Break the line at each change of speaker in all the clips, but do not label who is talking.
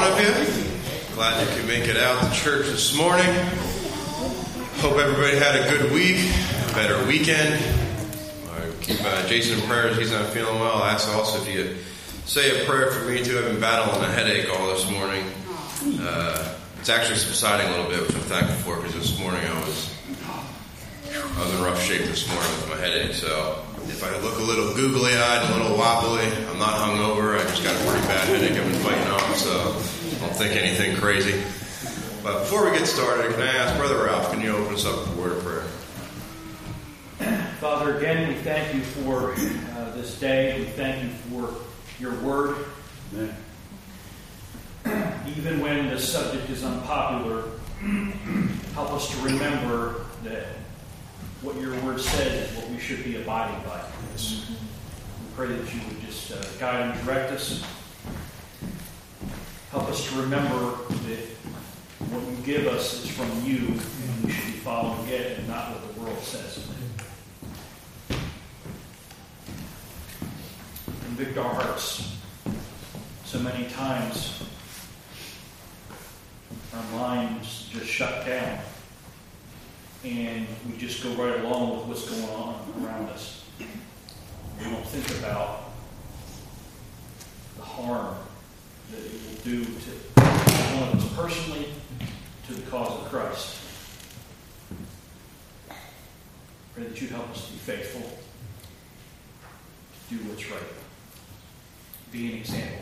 of you. Glad you could make it out to church this morning. Hope everybody had a good week, a better weekend. I keep Jason in prayers. He's not feeling well. I ask also if you could say a prayer for me too. I've been battling a headache all this morning. It's actually subsiding a little bit, which I'm thankful for, because this morning I was in rough shape this morning with my headache. So if I look a little googly-eyed, a little wobbly, I'm not hungover. I just got a pretty bad headache I've been fighting off, so don't think anything crazy. But before we get started, can I ask Brother Ralph, can you open us up with a word of prayer?
Father, again, we thank you for this day. We thank you for your word.
Amen.
Even when the subject is unpopular, help us to remember that what your word says is what we should be abiding by.
Yes.
We pray that you would just guide and direct us. Help us to remember that what you give us is from you, and we should be following it and not what the world says. Convict our hearts. So many times our minds just shut down and we just go right along with what's going on around us. We don't think about the harm that it will do to one of us personally, to the cause of Christ. Pray that you'd help us to be faithful, to do what's right, be an example.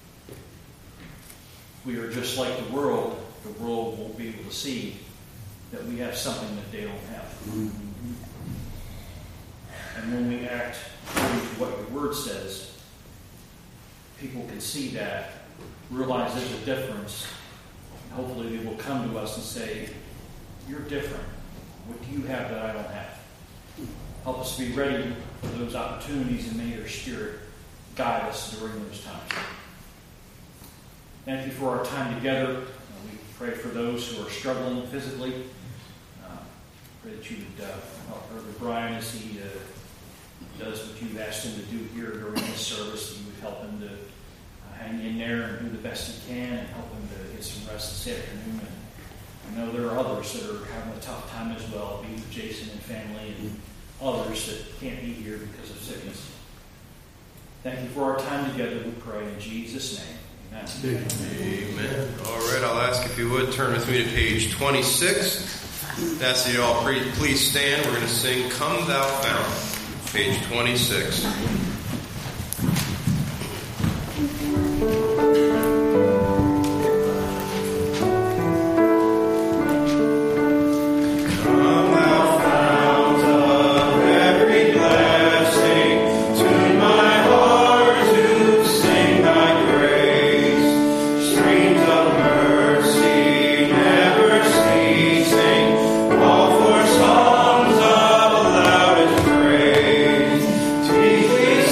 We are just like the world won't be able to see that we have something that they don't have. Mm-hmm. And when we act according to what your word says, people can see that, realize there's a difference, and hopefully they will come to us and say, you're different. What do you have that I don't have? Help us to be ready for those opportunities, and may your Spirit guide us during those times. Thank you for our time together. We pray for those who are struggling physically. Pray that you would help Brother Brian as he does what you've asked him to do here during this service. You would help him to hang in there and do the best he can, and help him to get some rest this afternoon. And I know there are others that are having a tough time as well, be with Jason and family, and others that can't be here because of sickness. Thank you for our time together, we pray in Jesus' name. Amen.
Amen. All right, I'll ask if you would turn with me to page 26. That's it, all. Please stand. We're going to sing Come Thou Fount, page 26.
Please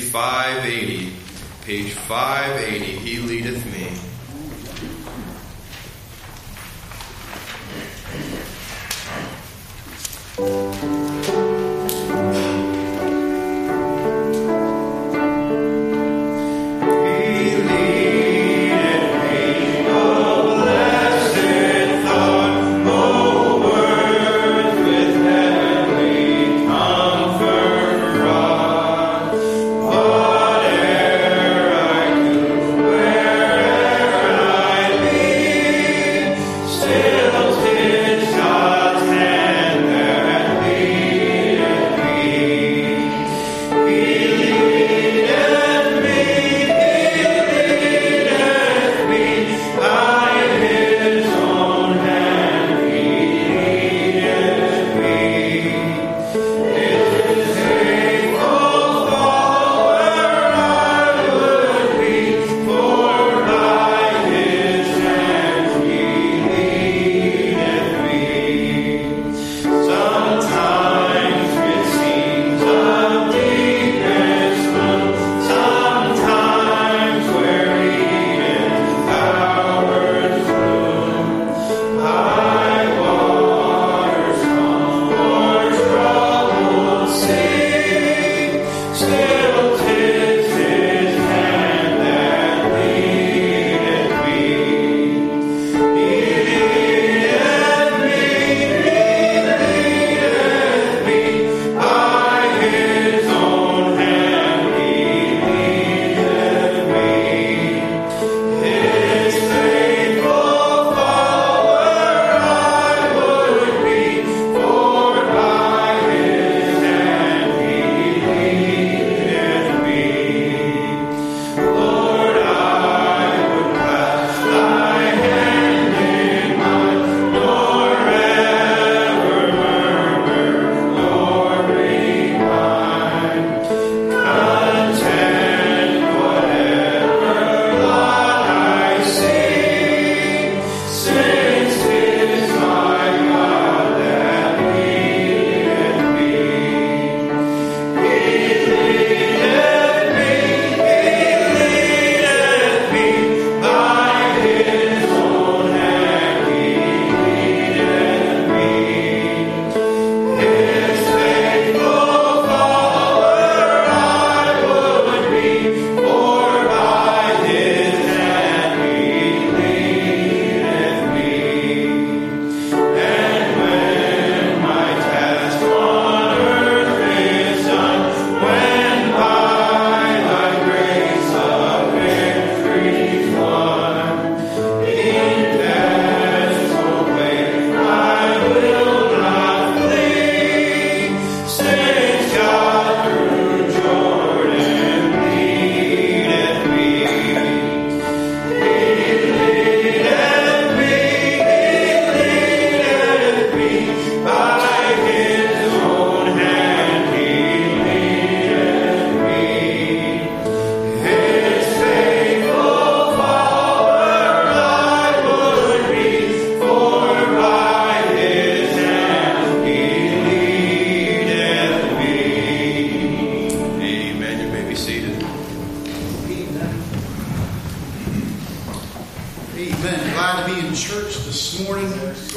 580. Page 580, He Leadeth Me.
Amen. Glad to be in church this morning.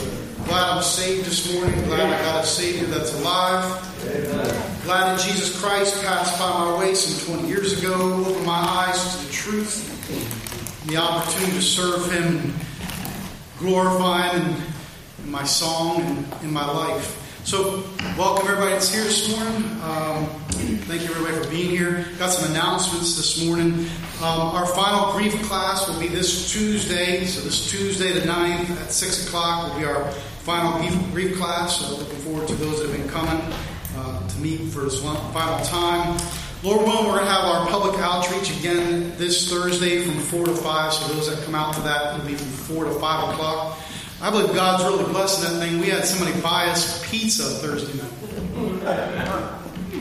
Glad I'm saved this morning. Glad I got a Savior that's alive. Amen. Glad that Jesus Christ passed by my way some 20 years ago, opened my eyes to the truth, and the opportunity to serve Him and glorify Him in my song and in my life. So, welcome everybody that's here this morning. Thank you everybody for being here. Got some announcements this morning. Our final grief class will be this Tuesday. So this Tuesday the 9th at 6 o'clock will be our final grief class. So looking forward to those that have been coming to meet for this final time. Lord willing, we're going to have our public outreach again this Thursday from 4 to 5. So those that come out to that will be from 4 to 5 o'clock. I believe God's really blessing that thing. We had somebody buy us pizza Thursday night.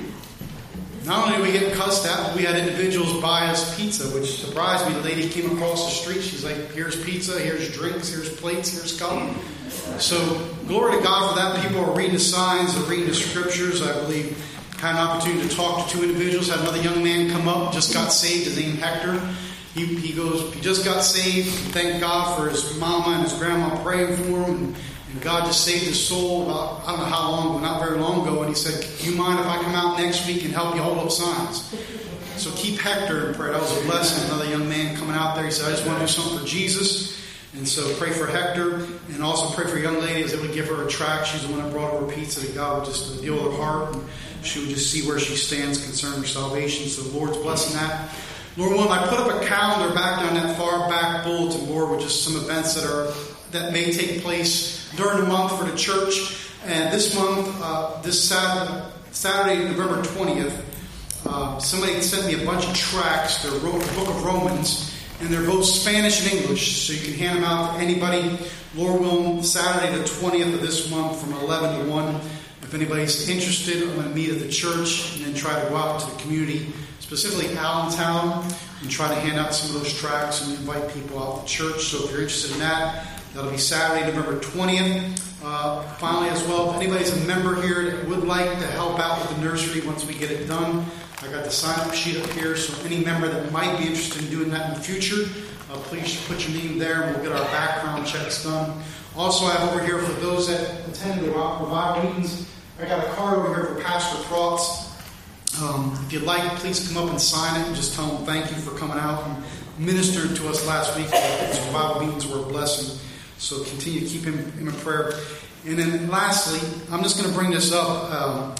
Not only did we get cussed out, but we had individuals buy us pizza, which surprised me. The lady came across the street. She's like, here's pizza, here's drinks, here's plates, here's cup. So, glory to God for that. People are reading the signs, they're reading the scriptures. I believe Had an opportunity to talk to two individuals. Had another young man come up, just got saved. His name Hector. He goes, he just got saved. Thank God for his mama and his grandma praying for him. And God just saved his soul about, I don't know how long, but not very long ago. And he said, "Do you mind if I come out next week and help you hold up signs?" So keep Hector in prayer. That was a blessing. Another young man coming out there. He said, "I just want to do something for Jesus." And so pray for Hector, and also pray for a young lady as they would give her a tract. She's the one that brought over pizza, that God would just deal with her heart, and she would just see where she stands concerning her salvation. So the Lord's blessing that. Lord willing, I put up a calendar back down that far back bulletin board with just some events that may take place during the month for the church. And this month, this Saturday, November 20th, somebody sent me a bunch of tracts. They're the Book of Romans. And they're both Spanish and English, so you can hand them out to anybody. Lord willing, Saturday the 20th of this month from 11 to 1. If anybody's interested, I'm going to meet at the church and then try to go out to the community, specifically Allentown, and try to hand out some of those tracts and invite people out to church. So if you're interested in that, that'll be Saturday, November 20th. Finally, as well, if anybody's a member here that would like to help out with the nursery once we get it done, I got the sign-up sheet up here, so any member that might be interested in doing that in the future, please put your name there and we'll get our background checks done. Also, I have over here for those that attend the revival meetings, I got a card over here for Pastor Frotz. If you'd like, please come up and sign it and just tell him thank you for coming out and ministering to us last week. His revival meetings were a blessing, so continue to keep him in prayer. And then lastly, I'm just going to bring this up.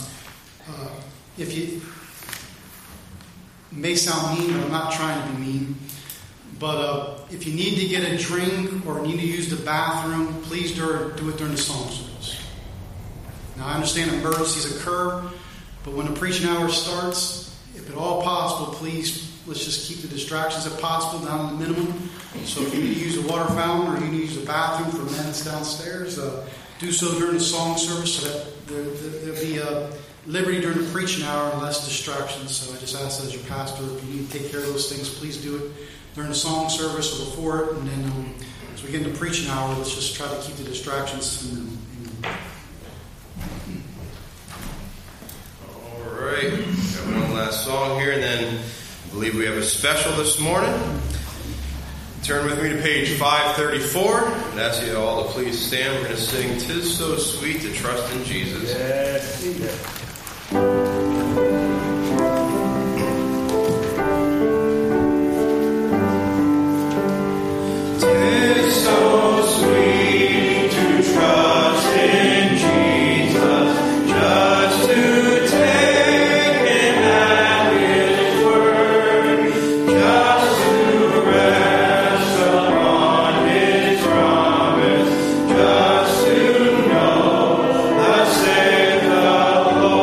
If you... It may sound mean, but I'm not trying to be mean. But if you need to get a drink or need to use the bathroom, please do it during the song service. Now, I understand emergencies occur, but when the preaching hour starts, if at all possible, please, let's just keep the distractions if possible down to the minimum. So if you need to use a water fountain or you need to use the bathroom for men that's downstairs, do so during the song service so that there'll be liberty during the preaching hour and less distractions. So I just ask that as your pastor, if you need to take care of those things, please do it during the song service or before it. And then as we get into preaching hour, let's just try to keep the distractions to minimum.
All right. Got one last song here, and then I believe we have a special this morning. Turn with me to page 534. And ask you all to please stand. We're going to sing "'Tis So Sweet to Trust in Jesus."
Yeah.
Lord.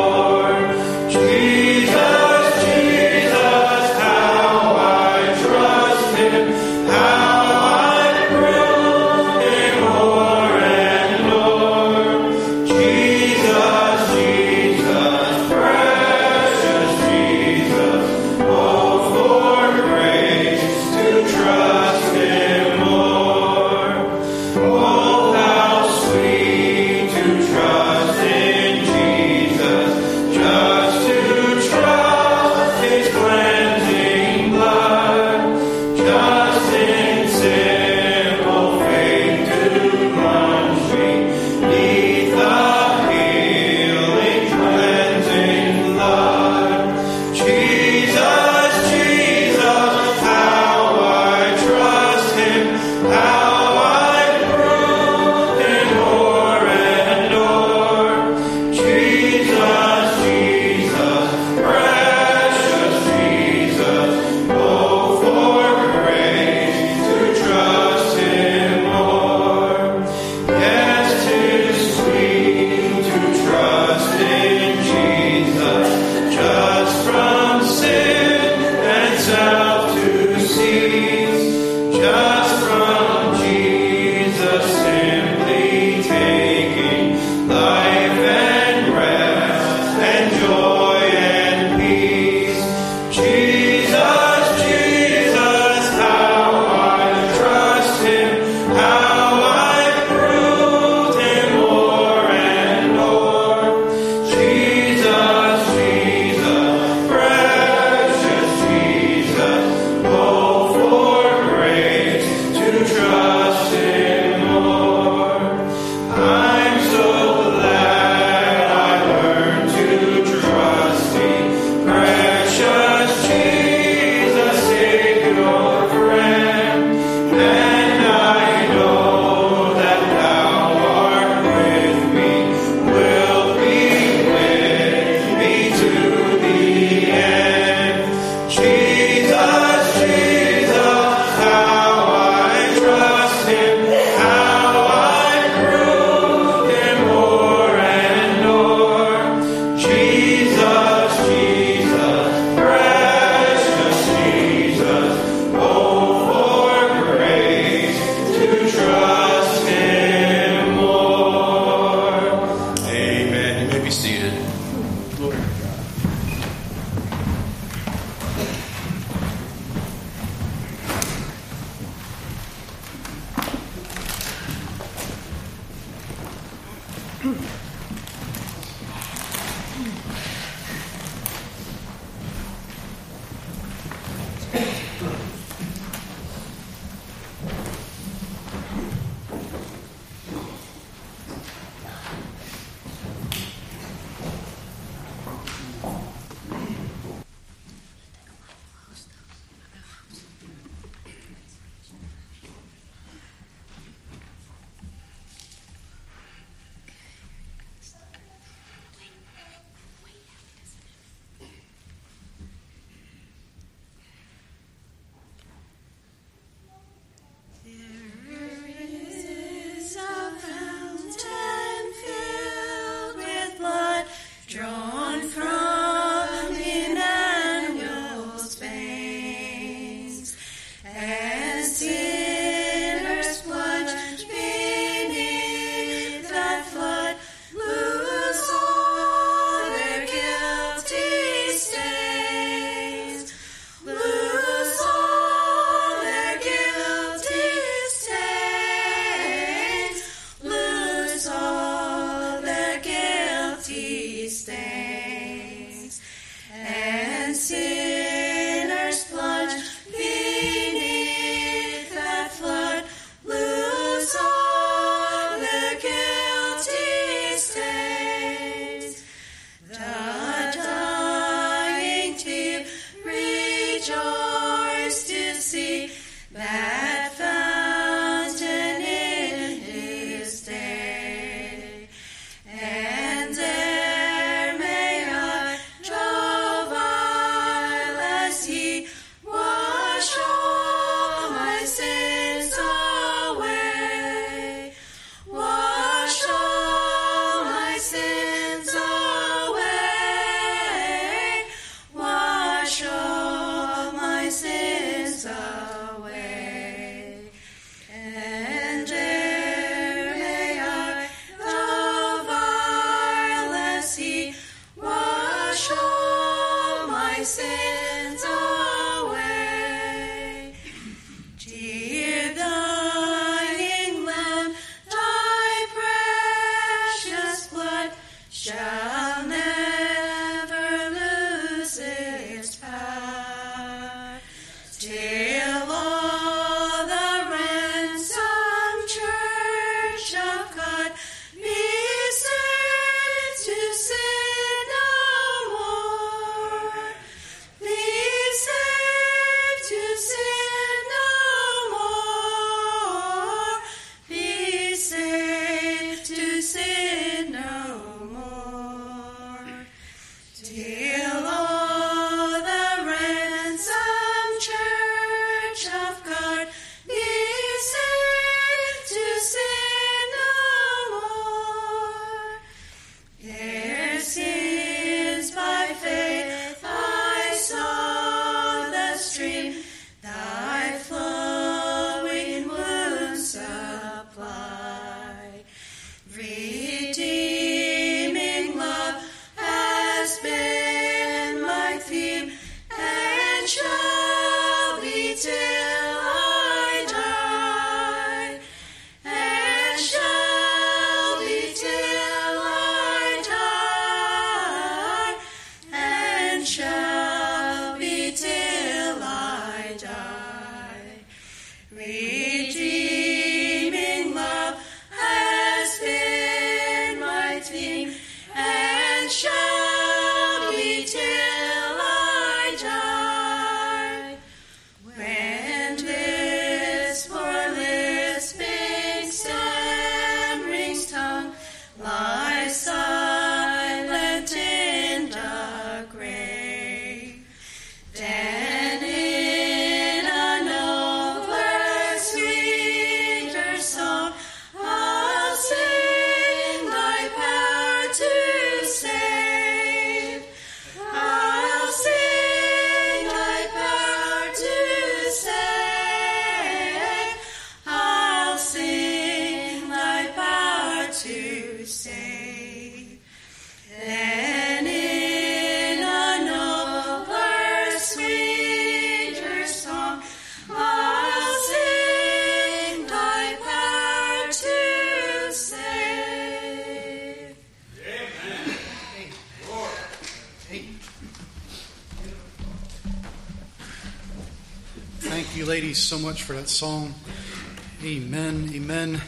ladies so much for that song. Amen, amen.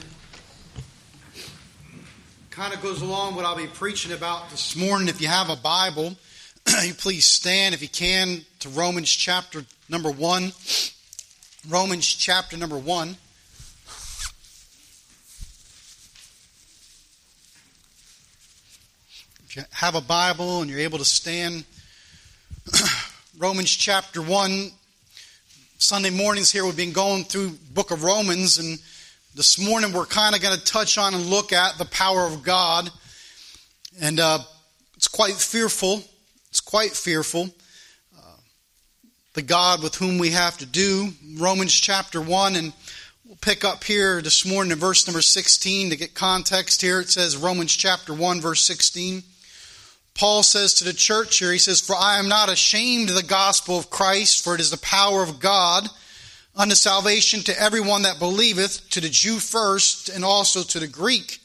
Kind of goes along what I'll be preaching about this morning. If you have a Bible, you please stand, if you can, to Romans chapter number 1. Romans chapter number 1. If you have a Bible and you're able to stand, Romans chapter 1. Sunday mornings here we've been going through the book of Romans, and this morning we're kind of going to touch on and look at the power of God. And it's quite fearful. It's quite fearful. The God with whom we have to do. Romans chapter 1, and we'll pick up here this morning in verse number 16 to get context here. It says Romans chapter 1 verse 16. Paul says to the church here, he says, "For I am not ashamed of the gospel of Christ, for it is the power of God unto salvation to everyone that believeth, to the Jew first, and also to the Greek.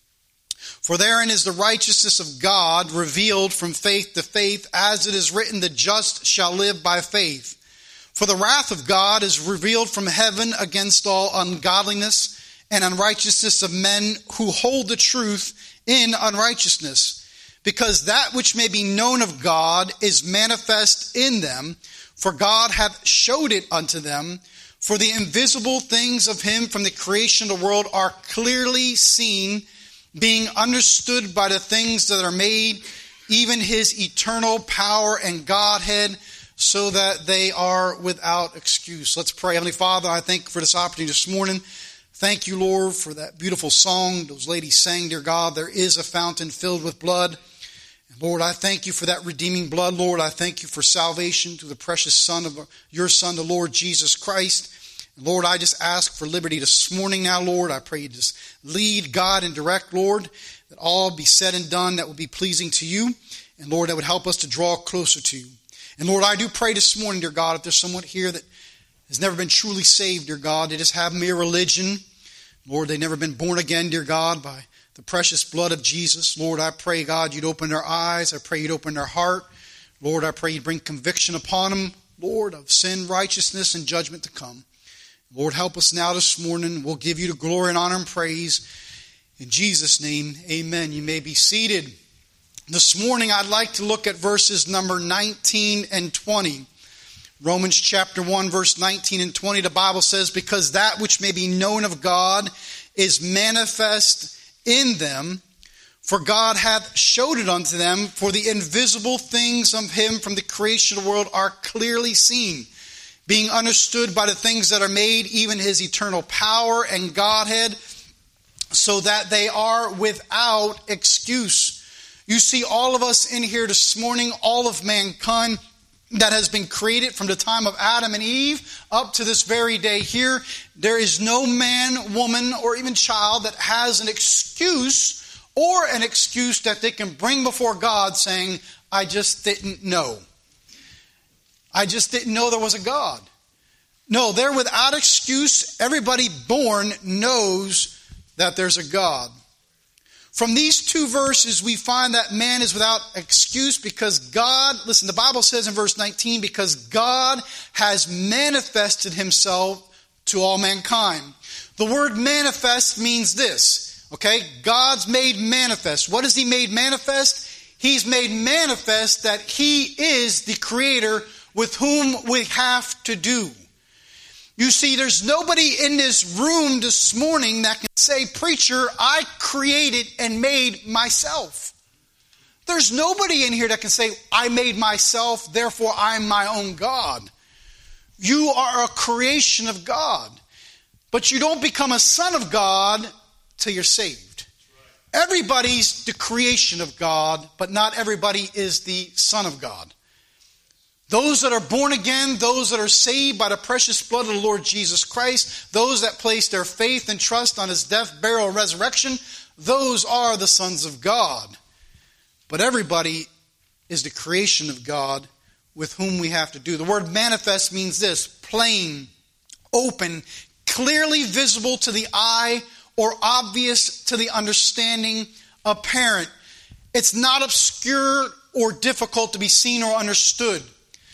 For therein is the righteousness of God revealed from faith to faith, as it is written, the just shall live by faith. For the wrath of God is revealed from heaven against all ungodliness and unrighteousness of men who hold the truth in unrighteousness. Because that which may be known of God is manifest in them, for God hath showed it unto them. For the invisible things of him from the creation of the world are clearly seen, being understood by the things that are made, even his eternal power and Godhead, so that they are without excuse." Let's pray. Heavenly Father, I thank you for this opportunity this morning. Thank you, Lord, for that beautiful song those ladies sang, dear God. There is a fountain filled with blood. Lord, I thank you for that redeeming blood. Lord, I thank you for salvation through the precious Son of your Son, the Lord Jesus Christ. And Lord, I just ask for liberty this morning now, Lord. I pray you just lead, guide, and direct, Lord, that all be said and done that will be pleasing to you. And Lord, that would help us to draw closer to you. And Lord, I do pray this morning, dear God, if there's someone here that has never been truly saved, dear God, they just have mere religion. Lord, they've never been born again, dear God, by the precious blood of Jesus. Lord, I pray, God, you'd open their eyes. I pray you'd open their heart. Lord, I pray you'd bring conviction upon them, Lord, of sin, righteousness, and judgment to come. Lord, help us now this morning. We'll give you the glory and honor and praise. In Jesus' name, amen. You may be seated. This morning, I'd like to look at verses number 19 and 20. Romans chapter 1, verse 19 and 20, the Bible says, "Because that which may be known of God is manifest in them, for God hath showed it unto them, for the invisible things of him from the creation of the world are clearly seen, being understood by the things that are made, even his eternal power and Godhead, so that they are without excuse." You see, all of us in here this morning, all of mankind that has been created from the time of Adam and Eve up to this very day here, there is no man, woman, or even child that has an excuse that they can bring before God saying, "I just didn't know. I just didn't know there was a God." No, they're without excuse. Everybody born knows that there's a God. From these two verses, we find that man is without excuse because God, listen, the Bible says in verse 19, because God has manifested himself to all mankind. The word manifest means this, okay? God's made manifest. What has he made manifest? He's made manifest that he is the creator with whom we have to do. You see, there's nobody in this room this morning that can say, "Preacher, I created and made myself." There's nobody in here that can say, "I made myself, therefore I'm my own God." You are a creation of God. But you don't become a son of God till you're saved. Everybody's the creation of God, but not everybody is the son of God. Those that are born again, those that are saved by the precious blood of the Lord Jesus Christ, those that place their faith and trust on his death, burial, and resurrection, those are the sons of God. But everybody is the creation of God with whom we have to do. The word manifest means this: plain, open, clearly visible to the eye, or obvious to the understanding, apparent. It's not obscure or difficult to be seen or understood.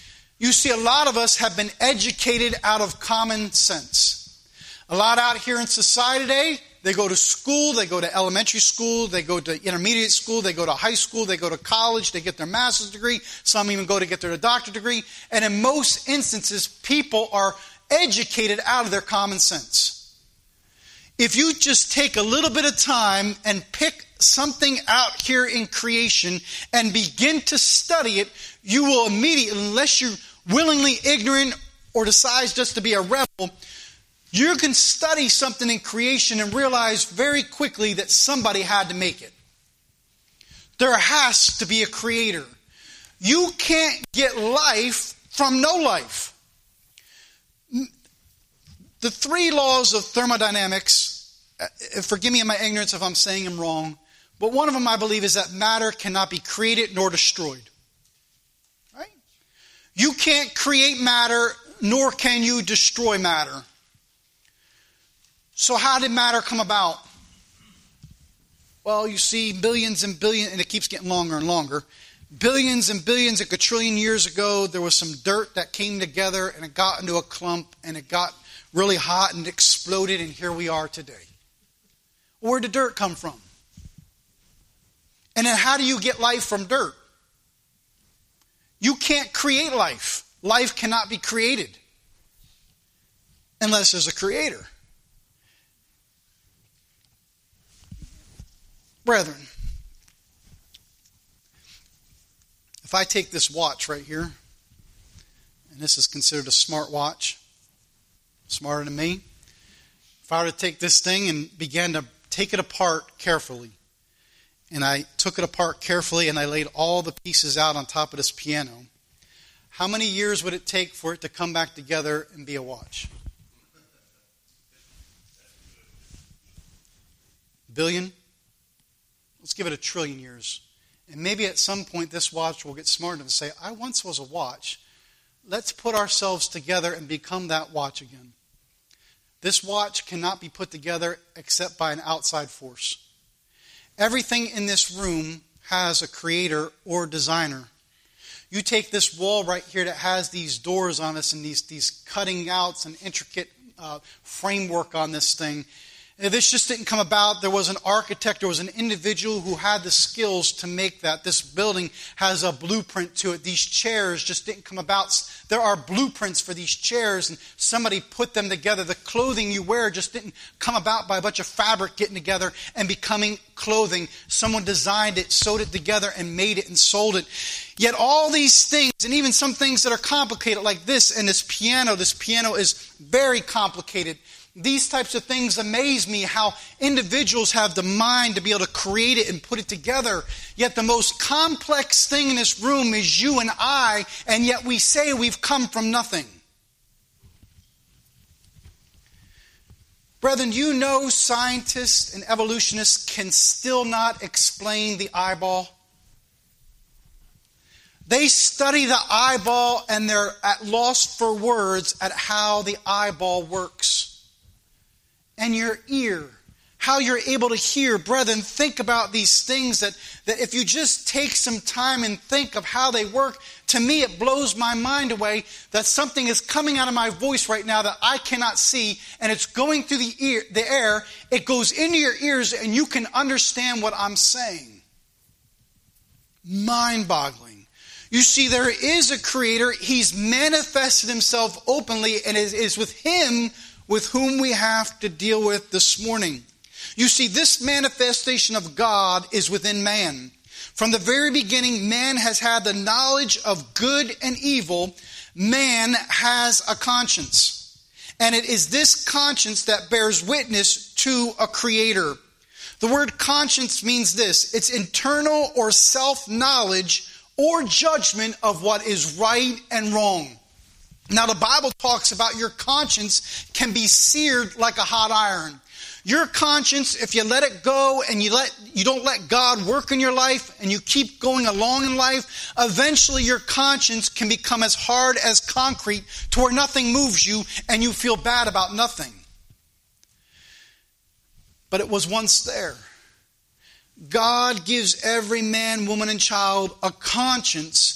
You see, a lot of us have been educated out of common sense. A lot out here in society today, they go to school, they go to elementary school, they go to intermediate school, they go to high school, they go to college, they get their master's degree, some even go to get their doctorate degree, and in most instances, people are educated out of their common sense. If you just take a little bit of time and pick something out here in creation and begin to study it, you will immediately, unless you're willingly ignorant or decides just to be a rebel, you can study something in creation and realize very quickly that somebody had to make it. There has to be a creator. You can't get life from no life. The 3 laws of thermodynamics, forgive me in my ignorance if I'm saying them wrong, but one of them I believe is that matter cannot be created nor destroyed. Right? You can't create matter, nor can you destroy matter. So how did matter come about? Well, you see, billions and billions, and it keeps getting longer and longer. Billions and billions, a quadrillion years ago, there was some dirt that came together and it got into a clump and it got really hot and exploded, and here we are today. Where did dirt come from? And then how do you get life from dirt? You can't create life. Life cannot be created unless there's a creator. Brethren, if I take this watch right here, and this is considered a smart watch, smarter than me, if I were to take this thing and began to take it apart carefully, and I took it apart carefully and I laid all the pieces out on top of this piano, how many years would it take for it to come back together and be a watch? Billion? Let's give it 1 trillion years. And maybe at some point this watch will get smart enough to say, I once was a watch. Let's put ourselves together and become that watch again. This watch cannot be put together except by an outside force. Everything in this room has a creator or designer. You take this wall right here that has these doors on us and these cutting outs and intricate framework on this thing. This just didn't come about. There was an architect, there was an individual who had the skills to make that. This building has a blueprint to it. These chairs just didn't come about. There are blueprints for these chairs, and somebody put them together. The clothing you wear just didn't come about by a bunch of fabric getting together and becoming clothing. Someone designed it, sewed it together, and made it and sold it. Yet all these things, and even some things that are complicated like this and this piano is very complicated. These types of things amaze me, how individuals have the mind to be able to create it and put it together. Yet the most complex thing in this room is you and I, and yet we say we've come from nothing. Brethren, you know scientists and evolutionists can still not explain the eyeball. They study the eyeball and they're at loss for words at how the eyeball works. And your ear, how you're able to hear. Brethren, think about these things that if you just take some time and think of how they work, to me it blows my mind away that something is coming out of my voice right now that I cannot see, and it's going through the air, it goes into your ears, and you can understand what I'm saying. Mind-boggling. You see, there is a creator. He's manifested himself openly, and it is with him with whom we have to deal with this morning. You see, this manifestation of God is within man. From the very beginning, man has had the knowledge of good and evil. Man has a conscience. And it is this conscience that bears witness to a creator. The word conscience means this. It's internal or self-knowledge or judgment of what is right and wrong. Now, the Bible talks about your conscience can be seared like a hot iron. Your conscience, if you let it go and you don't let God work in your life and you keep going along in life, eventually your conscience can become as hard as concrete to where nothing moves you and you feel bad about nothing. But it was once there. God gives every man, woman, and child a conscience.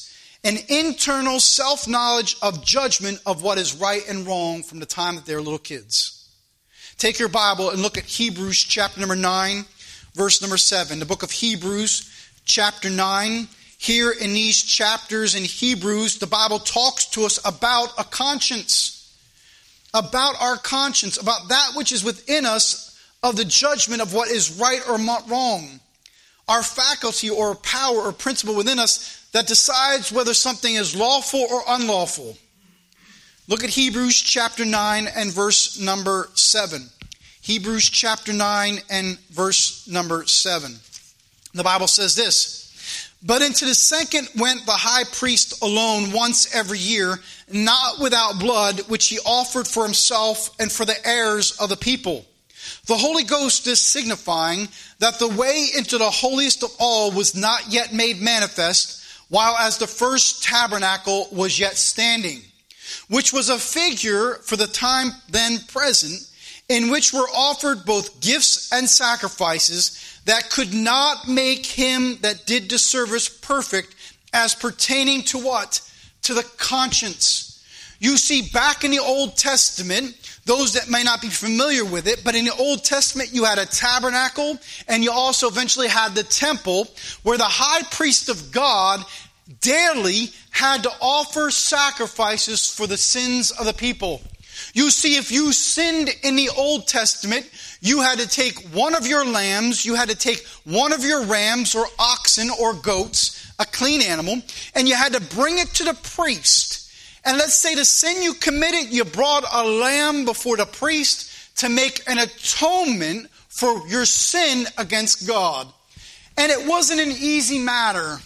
an internal self-knowledge of judgment of what is right and wrong from the time that they're little kids. Take your Bible and look at Hebrews chapter number 9, verse number 7. The book of Hebrews chapter 9. Here in these chapters in Hebrews, the Bible talks to us about a conscience. About our conscience. About that which is within us of the judgment of what is right or wrong. Our faculty or power or principle within us that decides whether something is lawful or unlawful. Look at Hebrews chapter 9 and verse number 7. Hebrews chapter 9 and verse number 7. The Bible says this. But into the second went the high priest alone once every year, not without blood, which he offered for himself and for the heirs of the people. The Holy Ghost is signifying that the way into the holiest of all was not yet made manifest, while as the first tabernacle was yet standing, which was a figure for the time then present, in which were offered both gifts and sacrifices that could not make him that did the service perfect, as pertaining to what? To the conscience. You see, back in the Old Testament, those that may not be familiar with it, but in the Old Testament you had a tabernacle, and you also eventually had the temple, where the high priest of God daily had to offer sacrifices for the sins of the people. You see, if you sinned in the Old Testament, you had to take one of your lambs, you had to take one of your rams or oxen or goats, a clean animal, and you had to bring it to the priest. And let's say the sin you committed, you brought a lamb before the priest to make an atonement for your sin against God. And it wasn't an easy matter.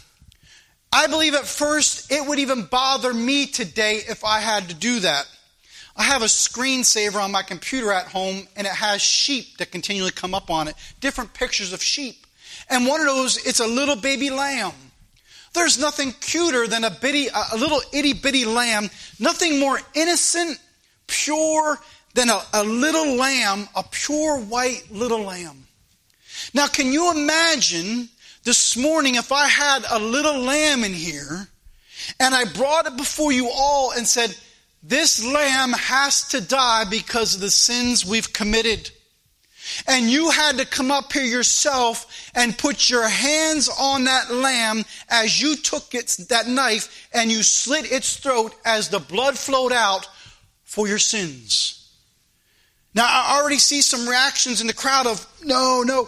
I believe at first it would even bother me today if I had to do that. I have a screensaver on my computer at home, and it has sheep that continually come up on it. Different pictures of sheep. And one of those, it's a little baby lamb. There's nothing cuter than a little itty-bitty lamb. Nothing more innocent, pure than a little lamb, a pure white little lamb. Now, can you imagine this morning if I had a little lamb in here, and I brought it before you all and said, this lamb has to die because of the sins we've committed. And you had to come up here yourself and put your hands on that lamb as you took that knife and you slit its throat as the blood flowed out for your sins. Now, I already see some reactions in the crowd of, no.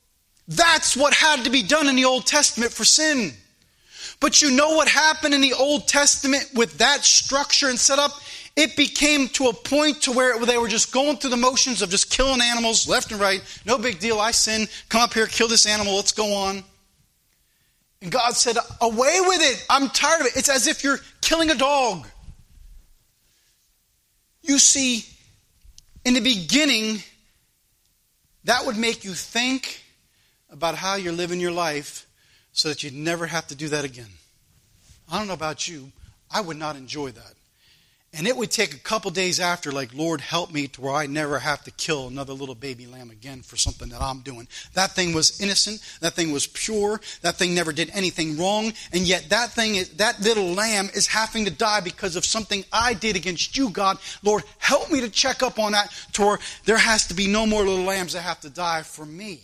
That's what had to be done in the Old Testament for sin. But you know what happened in the Old Testament with that structure and setup? It became to a point to where they were just going through the motions of just killing animals left and right. No big deal, I sinned. Come up here, kill this animal, let's go on. And God said, away with it. I'm tired of it. It's as if you're killing a dog. You see, in the beginning, that would make you think about how you're living your life so that you'd never have to do that again. I don't know about you. I would not enjoy that. And it would take a couple days after, like, Lord, help me to where I never have to kill another little baby lamb again for something that I'm doing. That thing was innocent. That thing was pure. That thing never did anything wrong. And yet that little lamb is having to die because of something I did against you, God. Lord, help me to check up on that to where there has to be no more little lambs that have to die for me.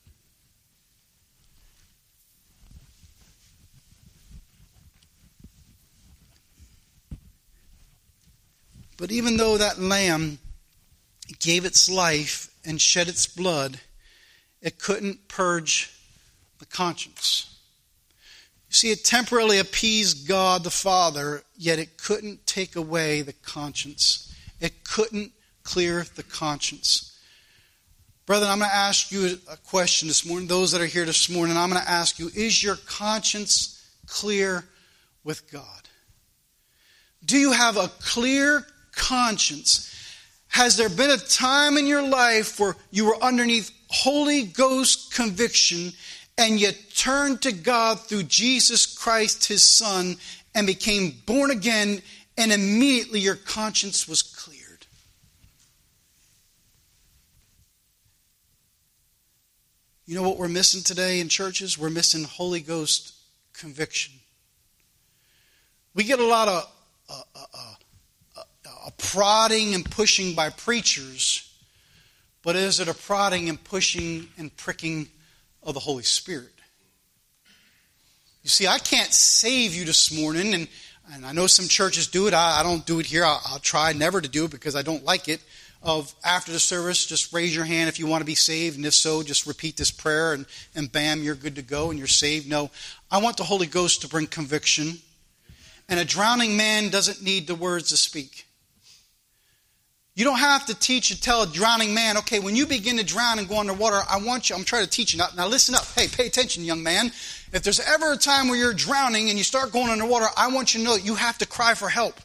But even though that lamb gave its life and shed its blood, it couldn't purge the conscience. You see, it temporarily appeased God the Father, yet it couldn't take away the conscience. It couldn't clear the conscience. Brethren, I'm going to ask you a question this morning. Those that are here this morning, I'm going to ask you, is your conscience clear with God? Do you have a clear conscience? Has there been a time in your life where you were underneath Holy Ghost conviction and you turned to God through Jesus Christ, His Son, and became born again, and immediately your conscience was cleared? You know what we're missing today in churches? We're missing Holy Ghost conviction. We get a lot of prodding and pushing by preachers, but is it a prodding and pushing and pricking of the Holy Spirit? You see, I can't save you this morning, and I know some churches do it. I don't do it here. I'll try never to do it because I don't like it. Of after the service, just raise your hand if you want to be saved, and if so, just repeat this prayer, and bam, you're good to go and you're saved. No, I want the Holy Ghost to bring conviction, and a drowning man doesn't need the words to speak. You don't have to teach and tell a drowning man, okay, when you begin to drown and go underwater, I'm trying to teach you. Now listen up. Hey, pay attention, young man. If there's ever a time where you're drowning and you start going underwater, I want you to know that you have to cry for help.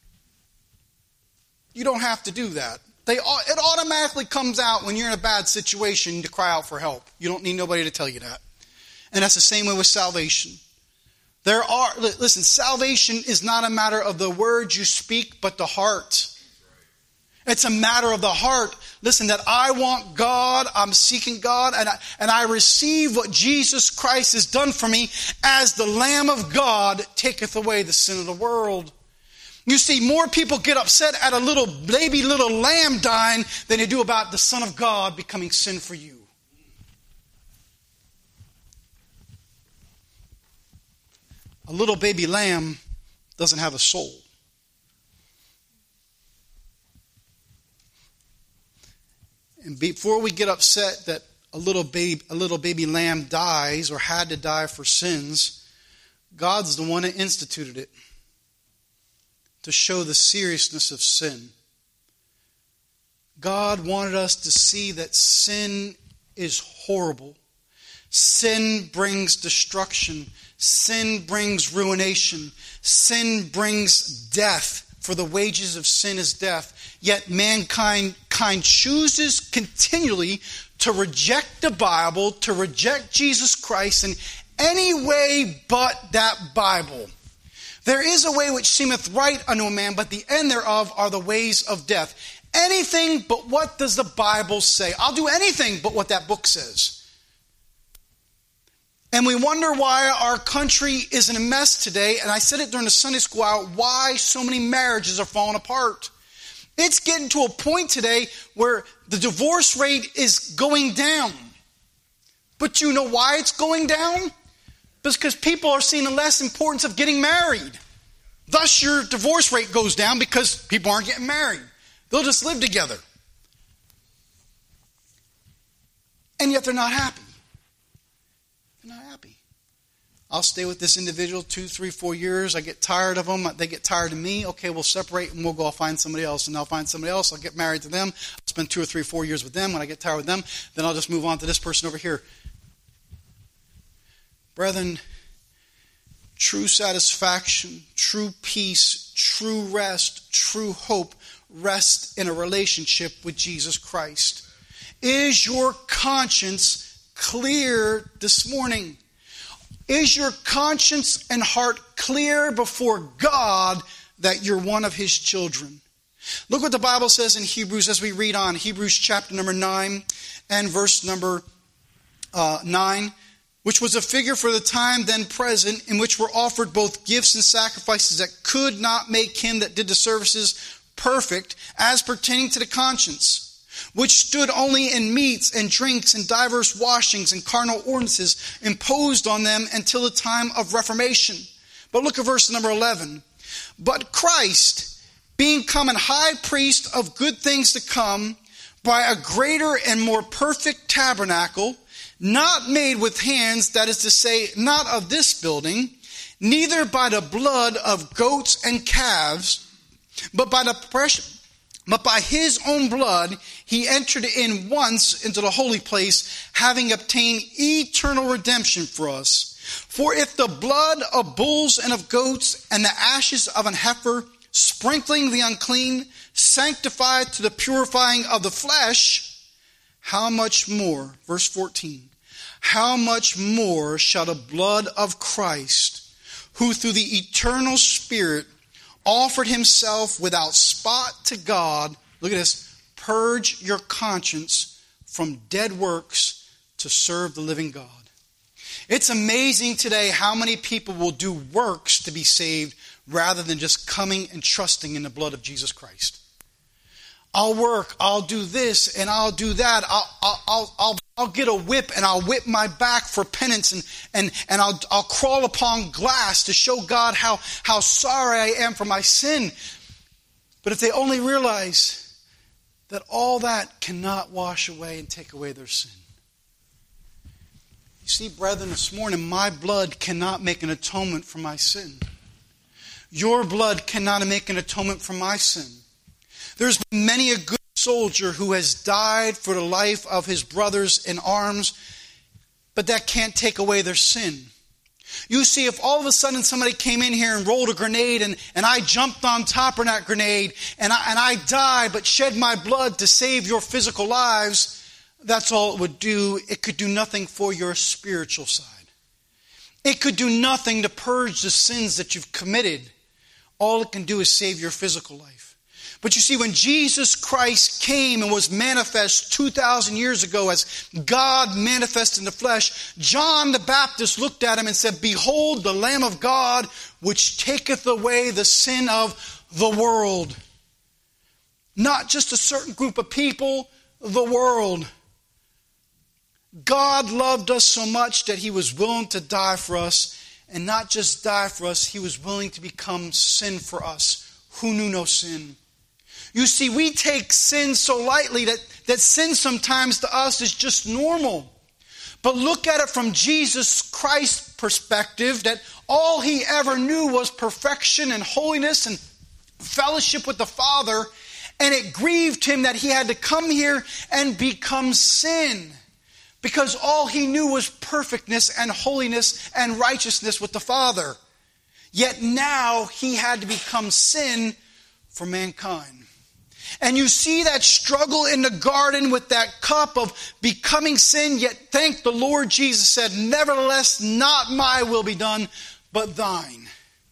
You don't have to do that. It automatically comes out when you're in a bad situation to cry out for help. You don't need nobody to tell you that. And that's the same way with salvation. Listen, salvation is not a matter of the words you speak, but the heart. It's a matter of the heart. Listen, that I want God, I'm seeking God, and I receive what Jesus Christ has done for me as the Lamb of God taketh away the sin of the world. You see, more people get upset at a little lamb dying than they do about the Son of God becoming sin for you. A little baby lamb doesn't have a soul. And before we get upset that a little baby lamb dies or had to die for sins, God's the one that instituted it to show the seriousness of sin. God wanted us to see that sin is horrible. Sin brings destruction. Sin brings ruination. Sin brings death. For the wages of sin is death. Yet mankind chooses continually to reject the Bible, to reject Jesus Christ in any way but that Bible. There is a way which seemeth right unto a man, but the end thereof are the ways of death. Anything but what does the Bible say? I'll do anything but what that book says. And we wonder why our country is in a mess today. And I said it during the Sunday school hour, why so many marriages are falling apart. It's getting to a point today where the divorce rate is going down. But you know why it's going down? Because people are seeing the less importance of getting married. Thus your divorce rate goes down because people aren't getting married. They'll just live together. And yet they're not happy. They're not happy. I'll stay with this individual 2, 3, 4 years. I get tired of them. They get tired of me. Okay, we'll separate and we'll go find somebody else. And I'll find somebody else. I'll get married to them. I'll spend 2 or 3, 4 years with them. When I get tired of them, then I'll just move on to this person over here. Brethren, true satisfaction, true peace, true rest, true hope rest in a relationship with Jesus Christ. Is your conscience clear this morning? Is your conscience and heart clear before God that you're one of His children? Look what the Bible says in Hebrews as we read on. Hebrews chapter number 9 and verse number 9. Which was a figure for the time then present, in which were offered both gifts and sacrifices that could not make him that did the services perfect, as pertaining to the conscience, which stood only in meats and drinks and divers washings and carnal ordinances imposed on them until the time of Reformation. But look at verse number 11. But Christ, being come an high priest of good things to come, by a greater and more perfect tabernacle, not made with hands, that is to say, not of this building, neither by the blood of goats and calves, but by His own blood He entered in once into the holy place, having obtained eternal redemption for us. For if the blood of bulls and of goats and the ashes of an heifer, sprinkling the unclean, sanctified to the purifying of the flesh, how much more, verse 14, how much more shall the blood of Christ, who through the eternal Spirit offered Himself without spot to God, look at this, purge your conscience from dead works to serve the living God. It's amazing today how many people will do works to be saved rather than just coming and trusting in the blood of Jesus Christ. I'll work, I'll do this, and I'll do that. I'll get a whip, and I'll whip my back for penance, and I'll crawl upon glass to show God how sorry I am for my sin. But if they only realize that all that cannot wash away and take away their sin. You see, brethren, this morning, my blood cannot make an atonement for my sin. Your blood cannot make an atonement for my sin. There's been many a good soldier who has died for the life of his brothers in arms, but that can't take away their sin. You see, if all of a sudden somebody came in here and rolled a grenade and I jumped on top of that grenade and I died but shed my blood to save your physical lives, that's all it would do. It could do nothing for your spiritual side. It could do nothing to purge the sins that you've committed. All it can do is save your physical life. But you see, when Jesus Christ came and was manifest 2,000 years ago as God manifest in the flesh, John the Baptist looked at him and said, "Behold the Lamb of God, which taketh away the sin of the world." Not just a certain group of people, the world. God loved us so much that He was willing to die for us, and not just die for us, He was willing to become sin for us, who knew no sin. You see, we take sin so lightly that sin sometimes to us is just normal. But look at it from Jesus Christ's perspective, that all He ever knew was perfection and holiness and fellowship with the Father, and it grieved Him that He had to come here and become sin. Because all He knew was perfectness and holiness and righteousness with the Father. Yet now He had to become sin for mankind. And you see that struggle in the garden with that cup of becoming sin, yet thank the Lord Jesus said, "Nevertheless, not my will be done, but thine."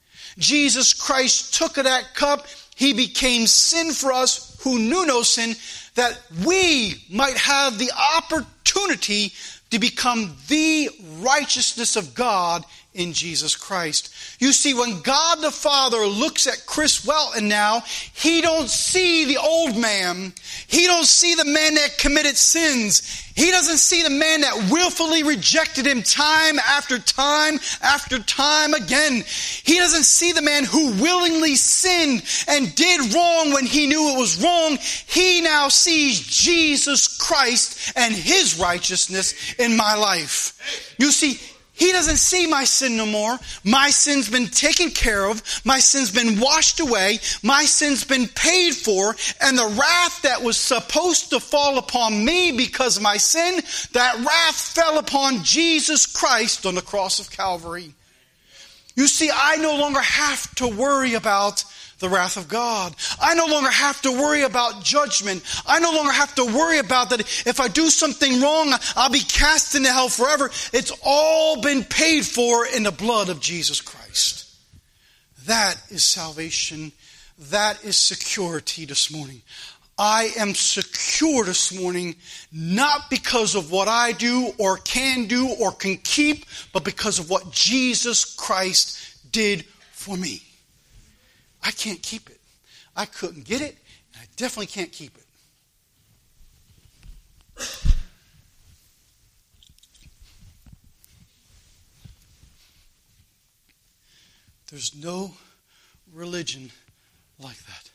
Jesus Christ took of that cup. He became sin for us who knew no sin, that we might have the opportunity to become the righteousness of God in Jesus Christ. You see, when God the Father looks at Chris Welton now, He don't see the old man. He don't see the man that committed sins. He doesn't see the man that willfully rejected Him time after time after time again. He doesn't see the man who willingly sinned and did wrong when he knew it was wrong. He now sees Jesus Christ and His righteousness in my life. You see, He doesn't see my sin no more. My sin's been taken care of. My sin's been washed away. My sin's been paid for. And the wrath that was supposed to fall upon me because of my sin, that wrath fell upon Jesus Christ on the cross of Calvary. You see, I no longer have to worry about the wrath of God. I no longer have to worry about judgment. I no longer have to worry about that if I do something wrong, I'll be cast into hell forever. It's all been paid for in the blood of Jesus Christ. That is salvation. That is security this morning. I am secure this morning, not because of what I do or can keep, but because of what Jesus Christ did for me. I can't keep it. I couldn't get it, and I definitely can't keep it. There's no religion like that.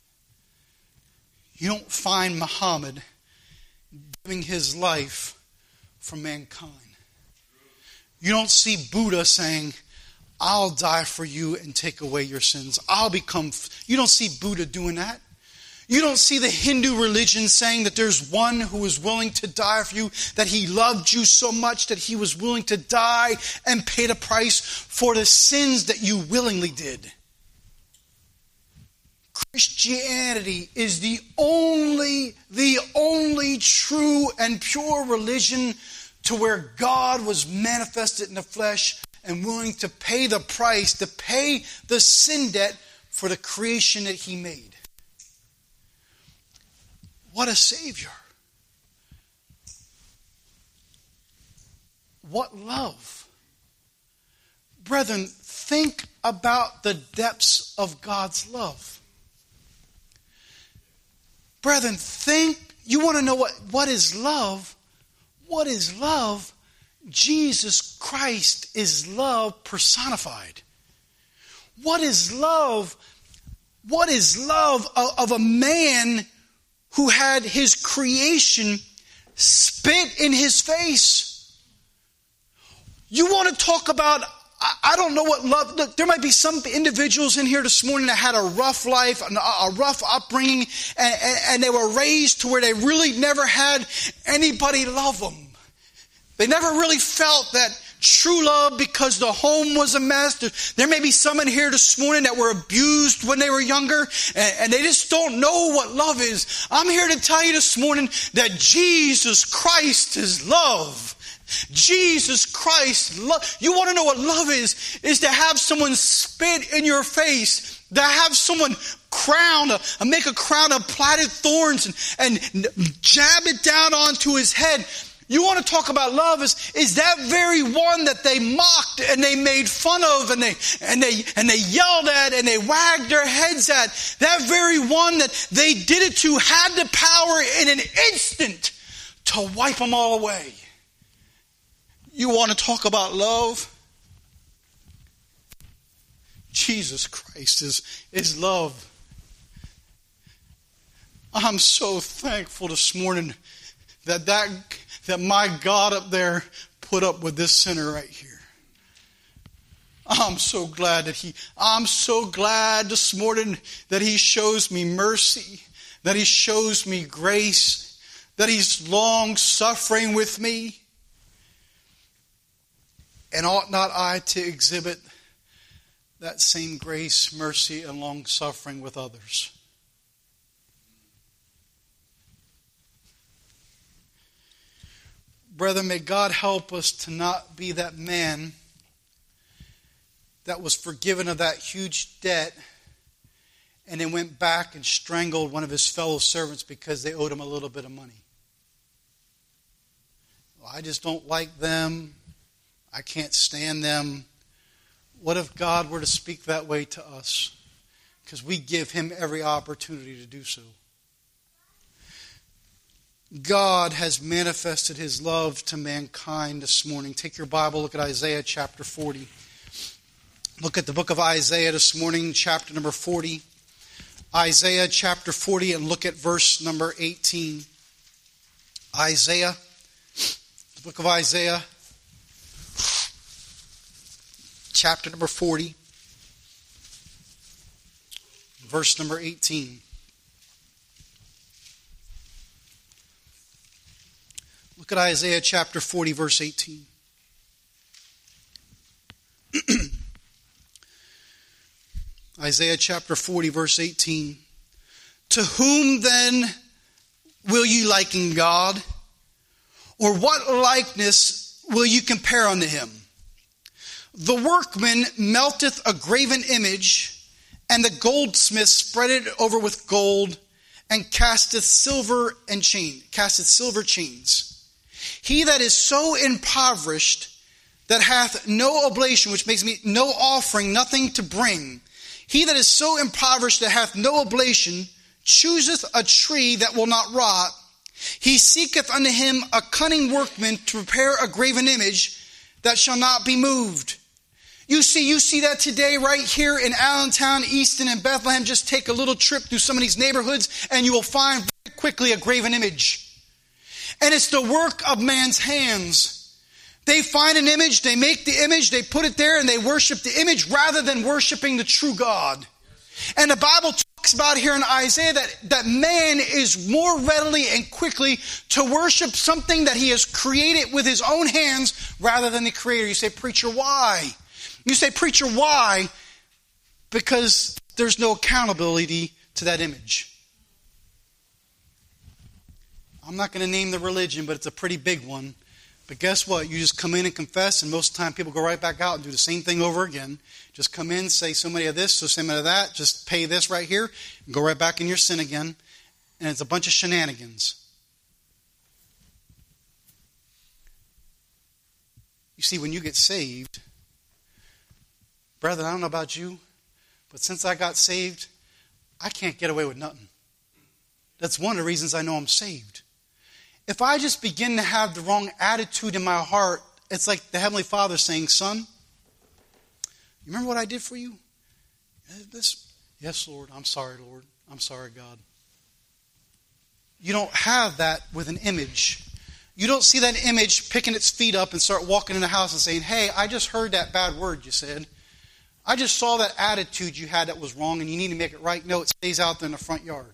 You don't find Muhammad giving his life for mankind. You don't see Buddha saying, "I'll die for you and take away your sins. You don't see Buddha doing that. You don't see the Hindu religion saying that there's one who is willing to die for you, that He loved you so much that He was willing to die and pay the price for the sins that you willingly did. Christianity is the only true and pure religion to where God was manifested in the flesh and willing to pay the price, to pay the sin debt for the creation that He made. What a Savior. What love. Brethren, think about the depths of God's love. Brethren, you want to know what is love? What is love? Jesus Christ is love personified. What is love? What is love of a man who had his creation spit in his face? You want to talk about, I don't know what love. Look, there might be some individuals in here this morning that had a rough life, a rough upbringing, and they were raised to where they really never had anybody love them. They never really felt that true love because the home was a mess. There may be some in here this morning that were abused when they were younger, and they just don't know what love is. I'm here to tell you this morning that Jesus Christ is love. Jesus Christ, love. You want to know what love is to have someone spit in your face, to have someone make a crown of plaited thorns and jab it down onto his head. You want to talk about love is that very one that they mocked and they made fun of and they yelled at and they wagged their heads at. That very one that they did it to had the power in an instant to wipe them all away. You want to talk about love? Jesus Christ is love. I'm so thankful this morning that my God up there put up with this sinner right here. I'm so glad this morning that he shows me mercy, that he shows me grace, that he's long suffering with me. And ought not I to exhibit that same grace, mercy, and long suffering with others? Brethren, may God help us to not be that man that was forgiven of that huge debt and then went back and strangled one of his fellow servants because they owed him a little bit of money. Well, I just don't like them. I can't stand them. What if God were to speak that way to us? Because we give him every opportunity to do so. God has manifested his love to mankind this morning. Take your Bible, look at Isaiah chapter 40. Look at the book of Isaiah this morning, chapter number 40. Isaiah chapter 40, and look at verse number 18. Isaiah, the book of Isaiah, chapter number 40, verse number 18. Look at Isaiah chapter 40, verse 18. Isaiah chapter 40, verse 18. To whom then will you liken God? Or what likeness will you compare unto him? The workman melteth a graven image, and the goldsmith spreadeth it over with gold, and casteth silver chains. He that is so impoverished that hath no oblation, which makes me no offering, nothing to bring. He that is so impoverished that hath no oblation, chooseth a tree that will not rot. He seeketh unto him a cunning workman to prepare a graven image that shall not be moved. You see that today right here in Allentown, Easton, and Bethlehem. Just take a little trip through some of these neighborhoods and you will find very quickly a graven image. And it's the work of man's hands. They find an image, they make the image, they put it there, and they worship the image rather than worshiping the true God. And the Bible talks about here in Isaiah that man is more readily and quickly to worship something that he has created with his own hands rather than the Creator. You say, preacher, why? You say, preacher, why? Because there's no accountability to that image. I'm not going to name the religion, but it's a pretty big one. But guess what? You just come in and confess, and most of the time people go right back out and do the same thing over again. Just come in, say so many of this, so many of that, just pay this right here, and go right back in your sin again. And it's a bunch of shenanigans. You see, when you get saved,
Brethren, I don't know about you, but since I got saved, I can't get away with nothing. That's one of the reasons I know I'm saved. If I just begin to have the wrong attitude in my heart, it's like the Heavenly Father saying, son, you remember what I did for you? Yes, Lord. I'm sorry, Lord. I'm sorry, God. You don't have that with an image. You don't see that image picking its feet up and start walking in the house and saying, hey, I just heard that bad word you said. I just saw that attitude you had that was wrong and you need to make it right. No, it stays out there in the front yard.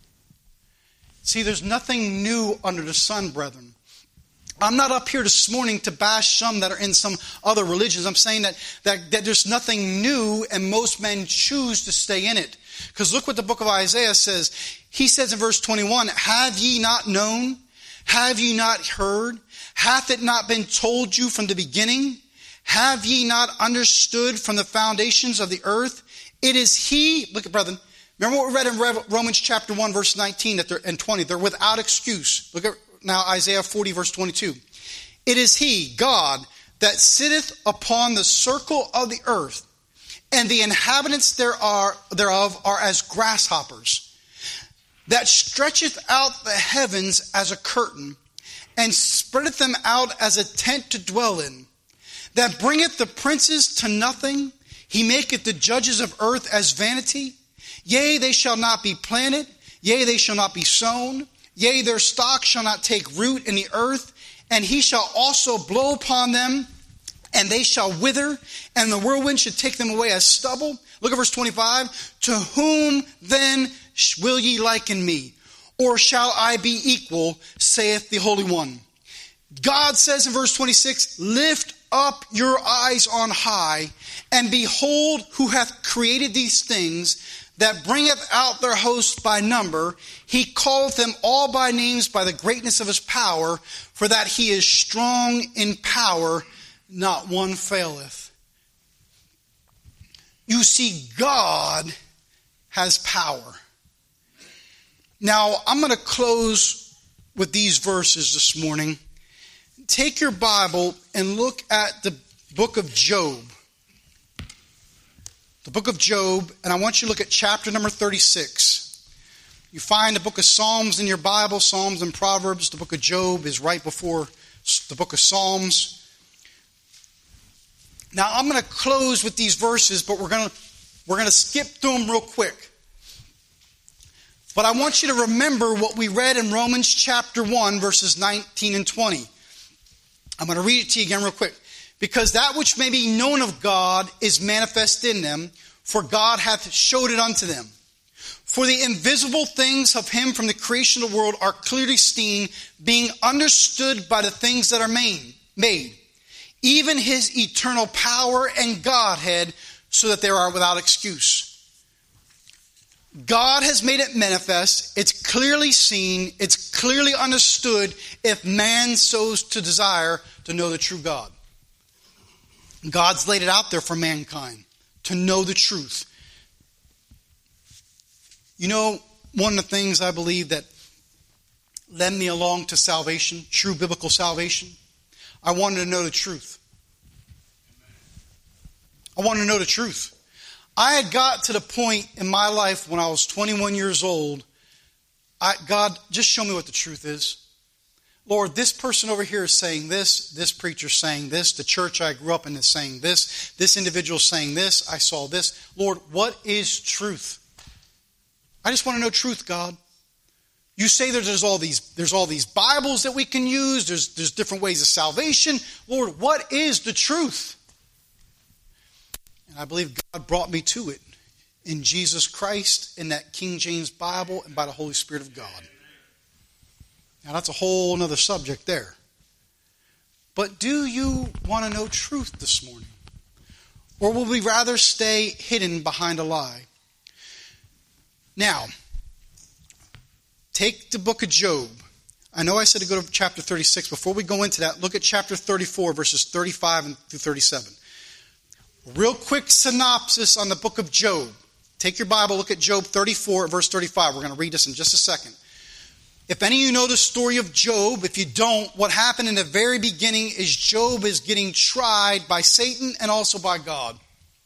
See, there's nothing new under the sun, brethren. I'm not up here this morning to bash some that are in some other religions. I'm saying that there's nothing new and most men choose to stay in it. Because look what the book of Isaiah says. He says in verse 21, have ye not known? Have ye not heard? Hath it not been told you from the beginning? Have ye not understood from the foundations of the earth? It is he, look at brethren, remember what we read in Romans chapter 1 verse 19 and 20. They're without excuse. Look at now Isaiah 40 verse 22. It is he, God, that sitteth upon the circle of the earth, and the inhabitants thereof are as grasshoppers, that stretcheth out the heavens as a curtain, and spreadeth them out as a tent to dwell in, that bringeth the princes to nothing. He maketh the judges of earth as vanity. Yea, they shall not be planted. Yea, they shall not be sown. Yea, their stock shall not take root in the earth. And he shall also blow upon them, and they shall wither, and the whirlwind should take them away as stubble. Look at verse 25. To whom then will ye liken me? Or shall I be equal, saith the Holy One. God says in verse 26, lift up your eyes on high, and behold who hath created these things, that bringeth out their hosts by number. He calleth them all by names by the greatness of his power, for that he is strong in power, not one faileth. You see, God has power. Now, I'm going to close with these verses this morning. Take your Bible and look at the book of Job. The book of Job, and I want you to look at chapter number 36. You find the book of Psalms in your Bible, Psalms and Proverbs. The book of Job is right before the book of Psalms. Now, I'm going to close with these verses, but we're going to skip through them real quick. But I want you to remember what we read in Romans chapter 1, verses 19 and 20. I'm going to read it to you again real quick. Because that which may be known of God is manifest in them, for God hath showed it unto them. For the invisible things of him from the creation of the world are clearly seen, being understood by the things that are made, even his eternal power and Godhead, so that they are without excuse. God has made it manifest. It's clearly seen. It's clearly understood if man sows to desire to know the true God. God's laid it out there for mankind to know the truth. You know, one of the things I believe that led me along to salvation, true biblical salvation, I wanted to know the truth. I wanted to know the truth. I had got to the point in my life when I was 21 years old, God, just show me what the truth is. Lord, this person over here is saying this preacher's saying this, the church I grew up in is saying this individual is saying this, I saw this. Lord, what is truth? I just want to know truth, God. You say there's all these Bibles that we can use, there's different ways of salvation. Lord, what is the truth? And I believe God brought me to it in Jesus Christ, in that King James Bible, and by the Holy Spirit of God. Now that's a whole other subject there. But do you want to know truth this morning? Or will we rather stay hidden behind a lie? Now, take the book of Job. I know I said to go to chapter 36. Before we go into that, look at chapter 34, verses 35 through 37. Real quick synopsis on the book of Job. Take your Bible, look at Job 34, verse 35. We're going to read this in just a second. If any of you know the story of Job, if you don't, what happened in the very beginning is Job is getting tried by Satan and also by God.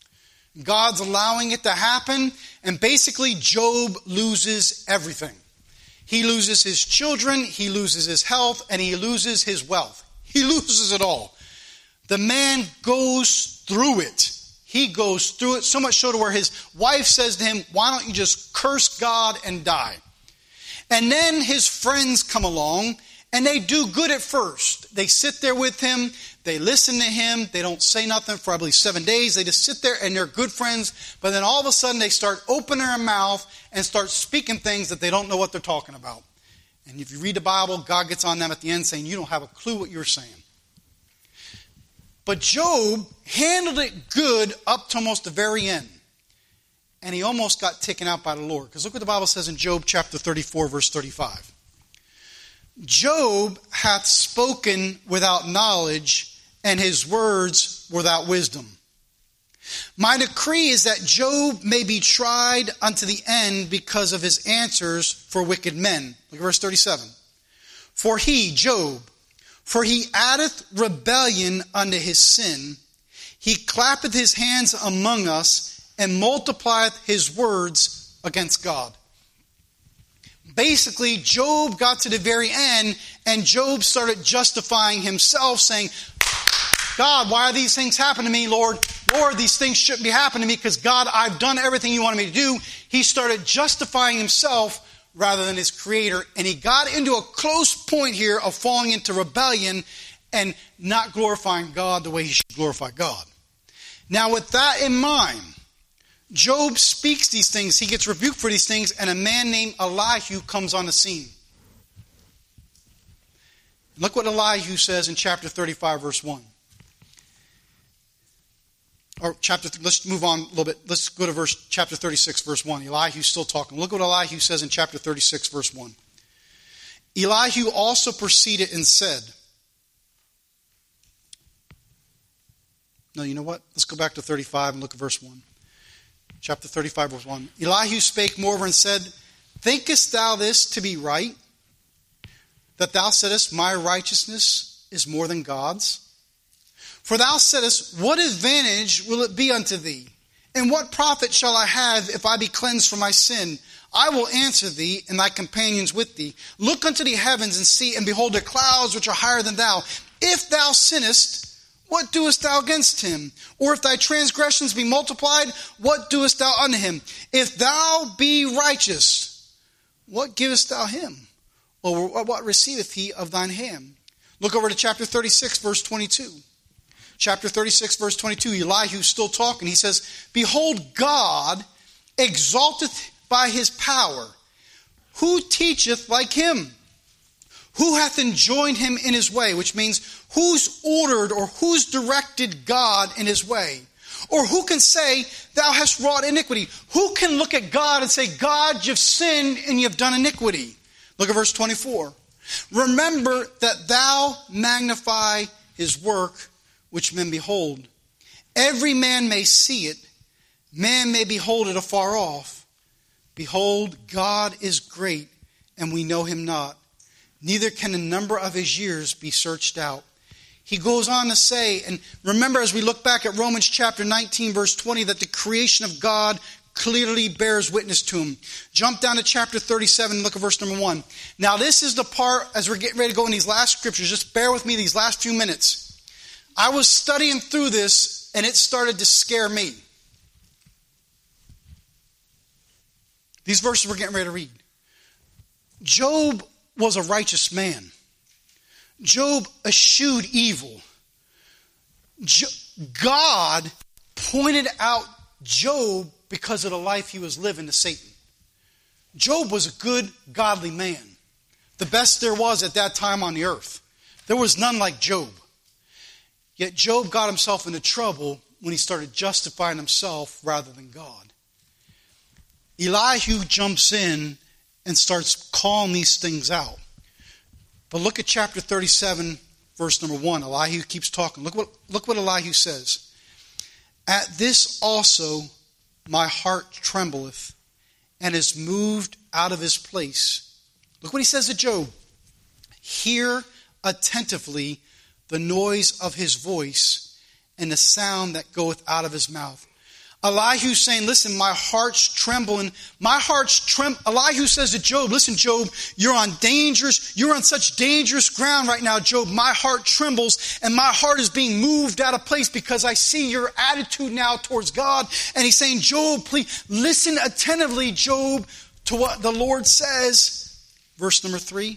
God's allowing it to happen, and basically Job loses everything. He loses his children, he loses his health, and he loses his wealth. He loses it all. The man goes through it. He goes through it, so much so to where his wife says to him, why don't you just curse God and die? And then his friends come along, and they do good at first. They sit there with him, they listen to him, they don't say nothing for I believe 7 days. They just sit there and they're good friends. But then all of a sudden they start opening their mouth and start speaking things that they don't know what they're talking about. And if you read the Bible, God gets on them at the end saying, you don't have a clue what you're saying. But Job handled it good up to almost the very end. And he almost got taken out by the Lord. Because look what the Bible says in Job chapter 34, verse 35. Job hath spoken without knowledge, and his words without wisdom. My decree is that Job may be tried unto the end because of his answers for wicked men. Look at verse 37. For he, Job, for he addeth rebellion unto his sin. He clappeth his hands among us, and multiplieth his words against God. Basically, Job got to the very end, and Job started justifying himself, saying, God, why are these things happening to me, Lord? Lord, these things shouldn't be happening to me because, God, I've done everything you wanted me to do. He started justifying himself rather than his Creator, and he got into a close point here of falling into rebellion and not glorifying God the way he should glorify God. Now, with that in mind, Job speaks these things. He gets rebuked for these things, and a man named Elihu comes on the scene. Look what Elihu says in chapter 35, verse 1. Let's move on a little bit. Let's go to chapter 36, verse 1. Elihu's still talking. Look what Elihu says in chapter 36, verse 1. Elihu also proceeded and said, no, you know what? Let's go back to 35 and look at verse 1. Chapter 35, verse 1. Elihu spake moreover and said, thinkest thou this to be right, that thou saidest, my righteousness is more than God's? For thou saidest, what advantage will it be unto thee? And what profit shall I have if I be cleansed from my sin? I will answer thee, and thy companions with thee. Look unto the heavens and see, and behold the clouds which are higher than thou. If thou sinnest, what doest thou against him? Or if thy transgressions be multiplied, what doest thou unto him? If thou be righteous, what givest thou him? Or what receiveth he of thine hand? Look over to chapter 36, verse 22. Chapter 36, verse 22, Elihu's still talking. He says, behold, God exalteth by his power. Who teacheth like him? Who hath enjoined him in his way? Which means, who's ordered or who's directed God in his way? Or who can say, thou hast wrought iniquity? Who can look at God and say, God, you've sinned and you've done iniquity? Look at verse 24. Remember that thou magnify his work, which men behold. Every man may see it. Man may behold it afar off. Behold, God is great, and we know him not. Neither can the number of his years be searched out. He goes on to say, and remember as we look back at Romans chapter 19, verse 20, that the creation of God clearly bears witness to him. Jump down to chapter 37 and look at verse number 1. Now this is the part, as we're getting ready to go in these last scriptures, just bear with me these last few minutes. I was studying through this, and it started to scare me. These verses we're getting ready to read. Job was a righteous man. Job eschewed evil. God pointed out Job because of the life he was living to Satan. Job was a good, godly man. The best there was at that time on the earth. There was none like Job. Yet Job got himself into trouble when he started justifying himself rather than God. Elihu jumps in and starts calling these things out. But look at chapter 37, verse number 1. Elihu keeps talking. Look what Elihu says. At this also my heart trembleth, and is moved out of his place. Look what he says to Job. Hear attentively the noise of his voice, and the sound that goeth out of his mouth. Elihu saying, listen, my heart's trembling. Elihu says to Job, listen, Job, you're on such dangerous ground right now, Job. My heart trembles and my heart is being moved out of place because I see your attitude now towards God. And he's saying, Job, please listen attentively, Job, to what the Lord says. Verse number 3.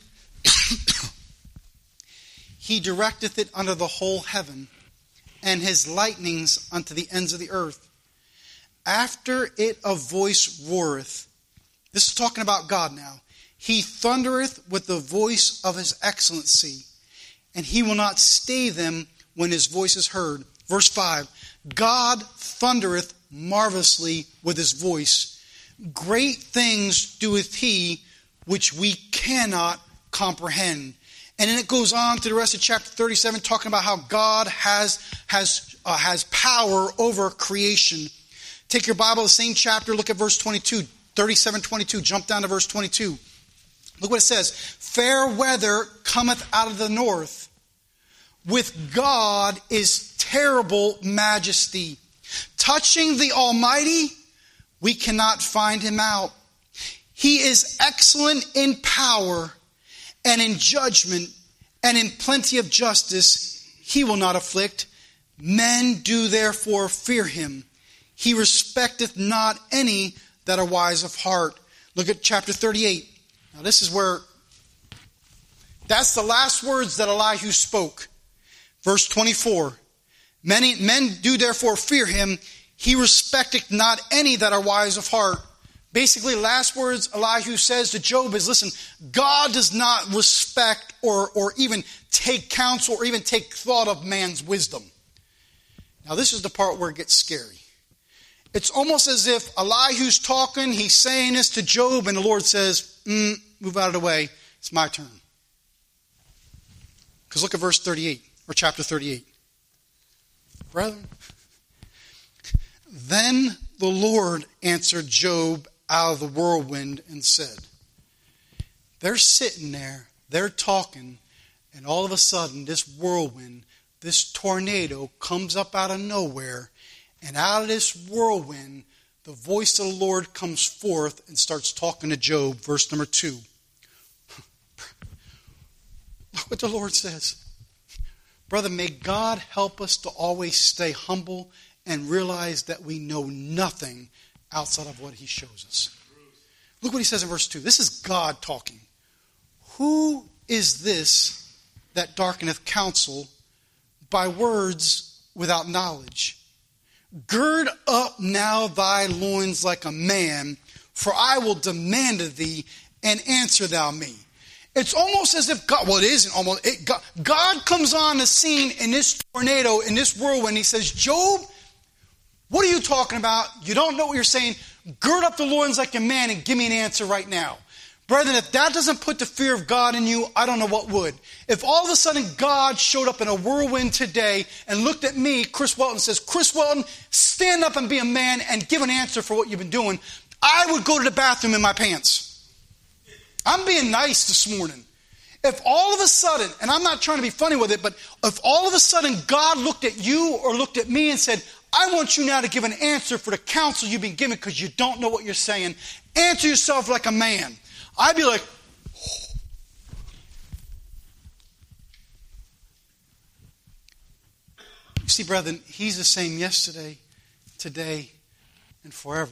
He directeth it under the whole heaven, and his lightnings unto the ends of the earth. After it a voice roareth. This is talking about God now. He thundereth with the voice of his excellency, and he will not stay them when his voice is heard. Verse 5. God thundereth marvelously with his voice. Great things doeth he which we cannot comprehend. And then it goes on to the rest of chapter 37, talking about how God has power over creation. Take your Bible, the same chapter, look at verse 22, 37:22. Jump down to verse 22. Look what it says. Fair weather cometh out of the north. With God is terrible majesty. Touching the Almighty, we cannot find him out. He is excellent in power and in judgment and in plenty of justice. He will not afflict. Men do therefore fear him. He respecteth not any that are wise of heart. Look at chapter 38. Now this is where, that's the last words that Elihu spoke. Verse 24. Men do therefore fear him. He respecteth not any that are wise of heart. Basically, last words Elihu says to Job is, listen, God does not respect or even take counsel or even take thought of man's wisdom. Now this is the part where it gets scary. It's almost as if Elihu's talking, he's saying this to Job, and the Lord says, move out of the way, it's my turn. Because look at verse 38, or chapter 38. Brethren, then the Lord answered Job out of the whirlwind and said, they're sitting there, they're talking, and all of a sudden this whirlwind, this tornado comes up out of nowhere. And out of this whirlwind, the voice of the Lord comes forth and starts talking to Job. Verse number 2. Look what the Lord says. Brother, may God help us to always stay humble and realize that we know nothing outside of what he shows us. Look what he says in verse 2. This is God talking. Who is this that darkeneth counsel by words without knowledge? Gird up now thy loins like a man, for I will demand of thee, and answer thou me. It's almost as if God, well, it isn't almost, God comes on the scene in this tornado, in this whirlwind. He says, Job, what are you talking about? You don't know what you're saying. Gird up the loins like a man and give me an answer right now. Brethren, if that doesn't put the fear of God in you, I don't know what would. If all of a sudden God showed up in a whirlwind today and looked at me, Chris Welton, says, Chris Welton, stand up and be a man and give an answer for what you've been doing, I would go to the bathroom in my pants. I'm being nice this morning. If all of a sudden, and I'm not trying to be funny with it, but if all of a sudden God looked at you or looked at me and said, I want you now to give an answer for the counsel you've been given because you don't know what you're saying. Answer yourself like a man. I'd be like, oh. You see, brethren, he's the same yesterday, today, and forever.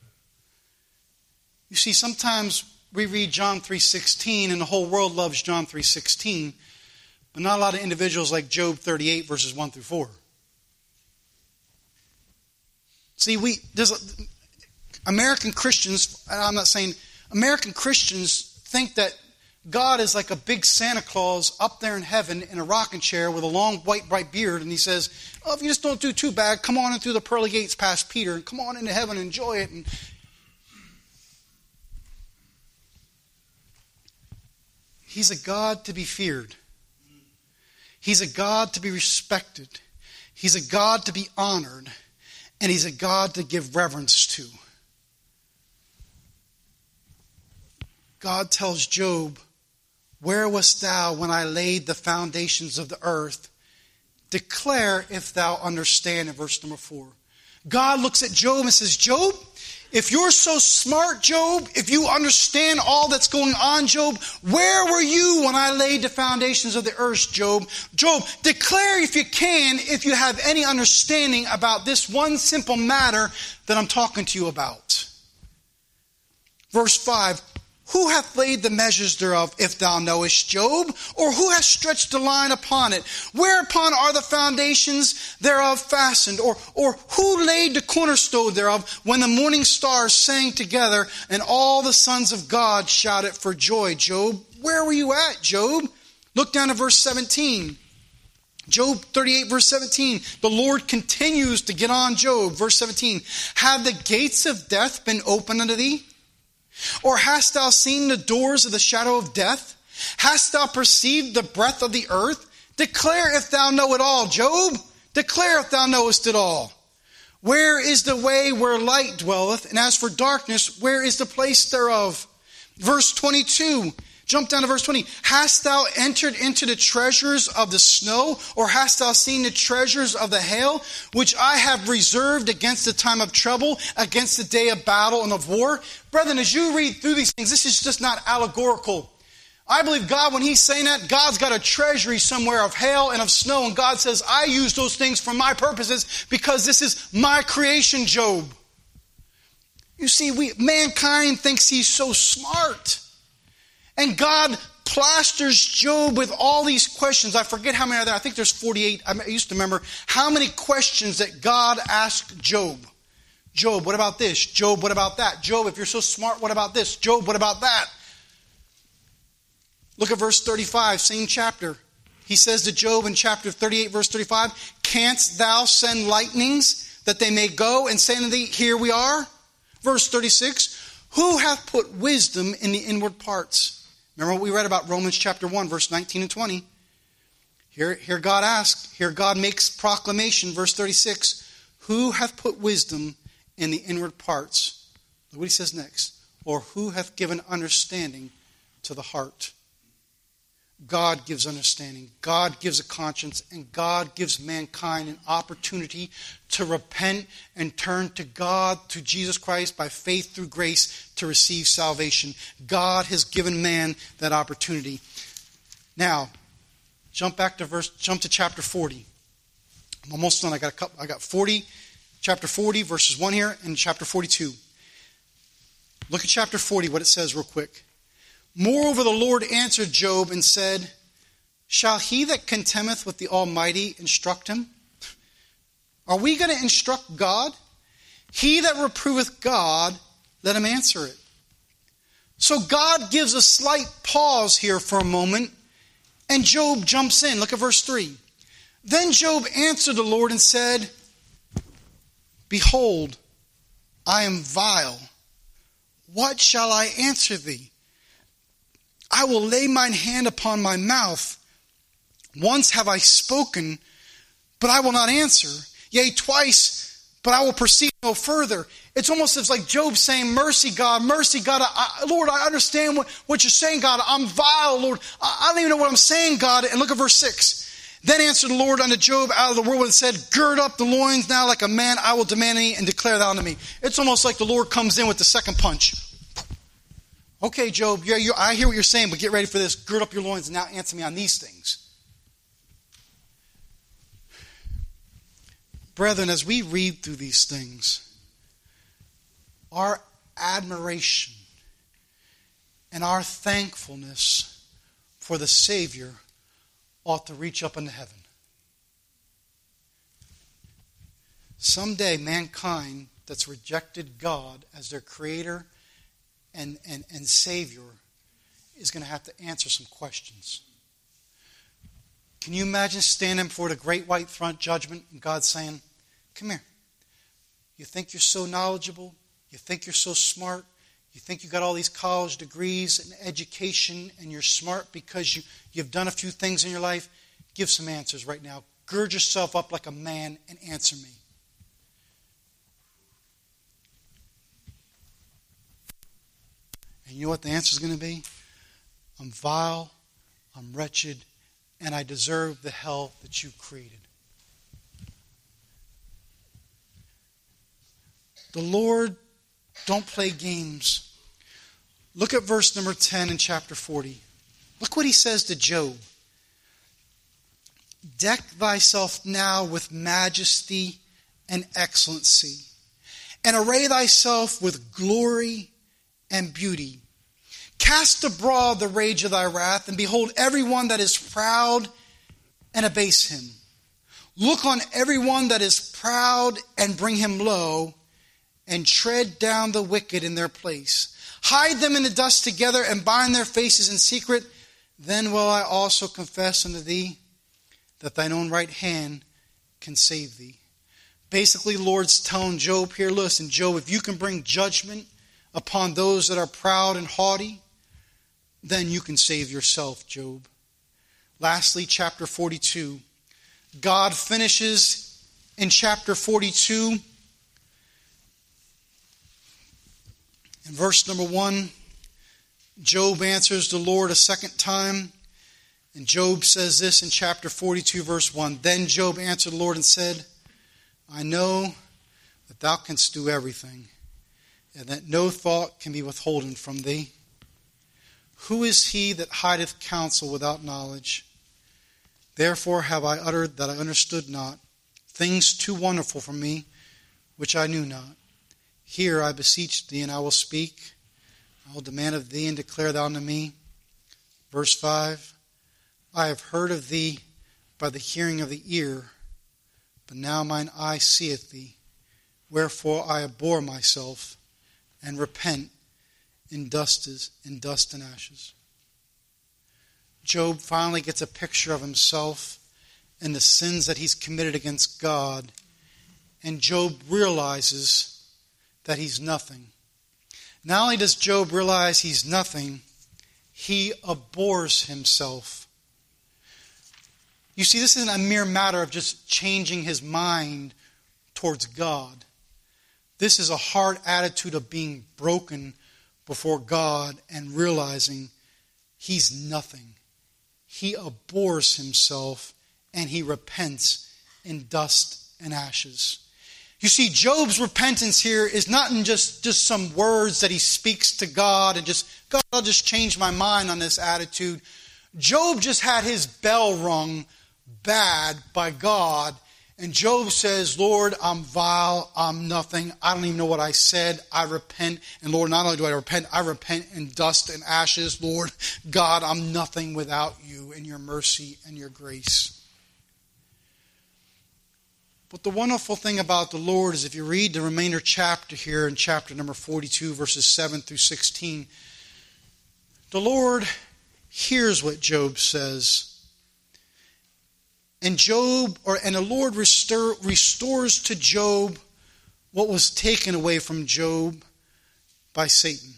You see, sometimes we read John 3:16, and the whole world loves John 3:16, but not a lot of individuals like Job 38, verses 1 through 4. See, there's American Christians, I'm not saying American Christians think that God is like a big Santa Claus up there in heaven in a rocking chair with a long white bright beard, and he says, oh, if you just don't do too bad, come on in through the pearly gates past Peter and come on into heaven and enjoy it. And he's a God to be feared. He's a God to be respected. He's a God to be honored. And he's a God to give reverence to. God tells Job, where wast thou when I laid the foundations of the earth? Declare if thou understand, in verse number 4. God looks at Job and says, Job, if you're so smart, Job, if you understand all that's going on, Job, where were you when I laid the foundations of the earth, Job? Job, declare if you can, if you have any understanding about this one simple matter that I'm talking to you about. Verse 5, who hath laid the measures thereof, if thou knowest, Job? Or who hath stretched the line upon it? Whereupon are the foundations thereof fastened? Or who laid the cornerstone thereof, when the morning stars sang together, and all the sons of God shouted for joy? Job, where were you at, Job? Look down to verse 17. Job 38, verse 17. The Lord continues to get on Job. Verse 17. Have the gates of death been opened unto thee? Or hast thou seen the doors of the shadow of death? Hast thou perceived the breadth of the earth? Declare if thou know it all, Job. Declare if thou knowest it all. Where is the way where light dwelleth? And as for darkness, where is the place thereof? Verse 22. Jump down to verse 20. Hast thou entered into the treasures of the snow? Or hast thou seen the treasures of the hail, which I have reserved against the time of trouble, against the day of battle and of war? Brethren, as you read through these things, this is just not allegorical. I believe God, when He's saying that, God's got a treasury somewhere of hail and of snow. And God says, I use those things for my purposes because this is my creation, Job. You see, mankind thinks he's so smart. And God plasters Job with all these questions. I forget how many are there. I think there's 48. I used to remember how many questions that God asked Job. Job, what about this? Job, what about that? Job, if you're so smart, what about this? Job, what about that? Look at verse 35, same chapter. He says to Job in chapter 38, verse 35, canst thou send lightnings that they may go and say unto thee, here we are? Verse 36, who hath put wisdom in the inward parts? Remember what we read about Romans chapter 1, verse 19 and 20. Here God asks, here God makes proclamation, verse 36, who hath put wisdom in the inward parts? Look what he says next. Or who hath given understanding to the heart? God gives understanding. God gives a conscience. And God gives mankind an opportunity to repent and turn to God, to Jesus Christ, by faith through grace to receive salvation. God has given man that opportunity. Now, jump to chapter 40. I'm almost done. I got 40, chapter 40, verses 1 here, and chapter 42. Look at chapter 40, what it says real quick. Moreover, the Lord answered Job and said, shall he that contemneth with the Almighty instruct him? Are we going to instruct God? He that reproveth God, let him answer it. So God gives a slight pause here for a moment, and Job jumps in. Look at verse 3. Then Job answered the Lord and said, behold, I am vile. What shall I answer thee? I will lay mine hand upon my mouth. Once have I spoken, but I will not answer. Yea, twice, but I will proceed no further. It's almost as like Job saying, mercy, God, Lord, I understand what you're saying, God. I'm vile, Lord. I don't even know what I'm saying, God. And look at verse 6. Then answered the Lord unto Job out of the whirlwind and said, gird up the loins now like a man. I will demand thee and declare thou unto me. It's almost like the Lord comes in with the second punch. Okay, Job, I hear what you're saying, but get ready for this. Gird up your loins and now answer me on these things. Brethren, as we read through these things, our admiration and our thankfulness for the Savior ought to reach up into heaven. Someday, mankind that's rejected God as their Creator and Savior is going to have to answer some questions. Can you imagine standing before the great white throne judgment and God saying, come here. You think you're so knowledgeable? You think you're so smart? You think you got all these college degrees and education and you're smart because you've done a few things in your life? Give some answers right now. Gird yourself up like a man and answer me. And you know what the answer is going to be? I'm vile, I'm wretched, and I deserve the hell that you created. The Lord don't play games. Look at verse number 10 in chapter 40. Look what he says to Job. Deck thyself now with majesty and excellency, and array thyself with glory and beauty. Cast abroad the rage of thy wrath, and behold every one that is proud, and abase him. Look on every one that is proud, and bring him low, and tread down the wicked in their place. Hide them in the dust together, and bind their faces in secret. Then will I also confess unto thee that thine own right hand can save thee. Basically, Lord's telling Job here, listen, Job, if you can bring judgment upon those that are proud and haughty, then you can save yourself, Job. Lastly, chapter 42. God finishes in chapter 42. In verse number 1, Job answers the Lord a second time. And Job says this in chapter 42, verse 1. Then Job answered the Lord and said, I know that thou canst do everything, and that no thought can be withholden from thee. Who is he that hideth counsel without knowledge? Therefore have I uttered that I understood not, things too wonderful for me, which I knew not. Hear, I beseech thee, and I will speak. I will demand of thee, and declare thou unto me. Verse 5, I have heard of thee by the hearing of the ear, but now mine eye seeth thee. Wherefore I abhor myself, and repent in dust and ashes. Job finally gets a picture of himself and the sins that he's committed against God. And Job realizes that he's nothing. Not only does Job realize he's nothing, he abhors himself. You see, this isn't a mere matter of just changing his mind towards God. This is a hard attitude of being broken before God and realizing he's nothing. He abhors himself and he repents in dust and ashes. You see, Job's repentance here is not in just some words that he speaks to God and just, God, I'll just change my mind on this attitude. Job just had his bell rung bad by God. And Job says, Lord, I'm vile, I'm nothing, I don't even know what I said, I repent. And Lord, not only do I repent in dust and ashes. Lord, God, I'm nothing without you and your mercy and your grace. But the wonderful thing about the Lord is if you read the remainder chapter here in chapter number 42, verses 7 through 16, the Lord hears what Job says. And the Lord restores to Job what was taken away from Job by Satan.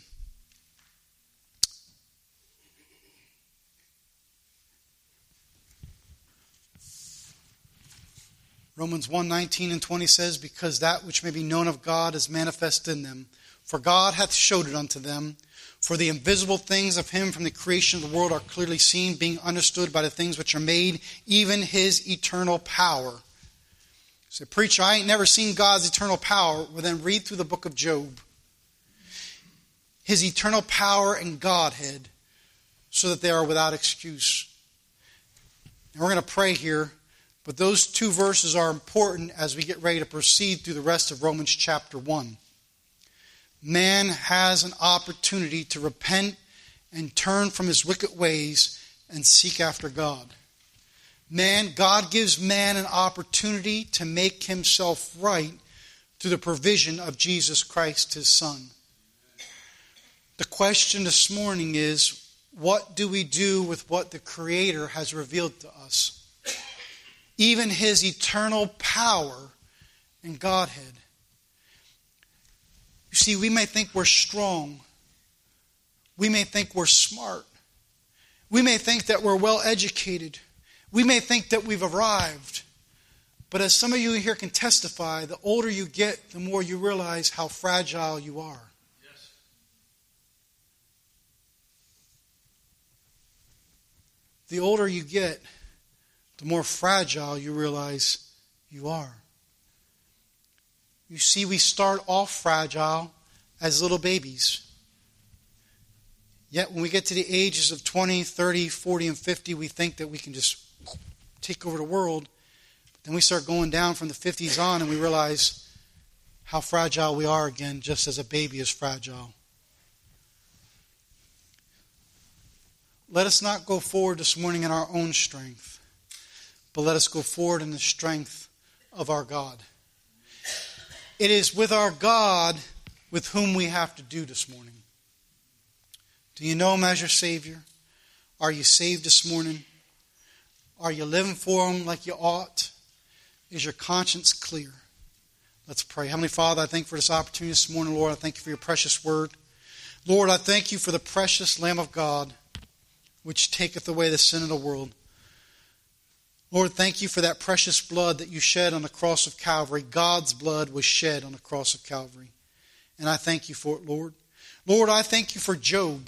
Romans 1:19 and 20 says, because that which may be known of God is manifest in them. For God hath showed it unto them. For the invisible things of him from the creation of the world are clearly seen, being understood by the things which are made, even his eternal power. Say, preacher, I ain't never seen God's eternal power. Well, then read through the book of Job. His eternal power and Godhead, so that they are without excuse. And we're going to pray here, but those two verses are important as we get ready to proceed through the rest of Romans chapter 1. Man has an opportunity to repent and turn from his wicked ways and seek after God. God gives man an opportunity to make himself right through the provision of Jesus Christ, his Son. The question this morning is, what do we do with what the Creator has revealed to us? Even his eternal power and Godhead. You see, we may think we're strong. We may think we're smart. We may think that we're well educated. We may think that we've arrived. But as some of you here can testify, the older you get, the more you realize how fragile you are. Yes. The older you get, the more fragile you realize you are. You see, we start off fragile as little babies. Yet when we get to the ages of 20, 30, 40, and 50, we think that we can just take over the world. But then we start going down from the 50s on and we realize how fragile we are again, just as a baby is fragile. Let us not go forward this morning in our own strength, but let us go forward in the strength of our God. It is with our God with whom we have to do this morning. Do you know Him as your Savior? Are you saved this morning? Are you living for Him like you ought? Is your conscience clear? Let's pray. Heavenly Father, I thank you for this opportunity this morning, Lord. I thank you for your precious word. Lord, I thank you for the precious Lamb of God, which taketh away the sin of the world. Lord, thank you for that precious blood that you shed on the cross of Calvary. God's blood was shed on the cross of Calvary. And I thank you for it, Lord. Lord, I thank you for Job.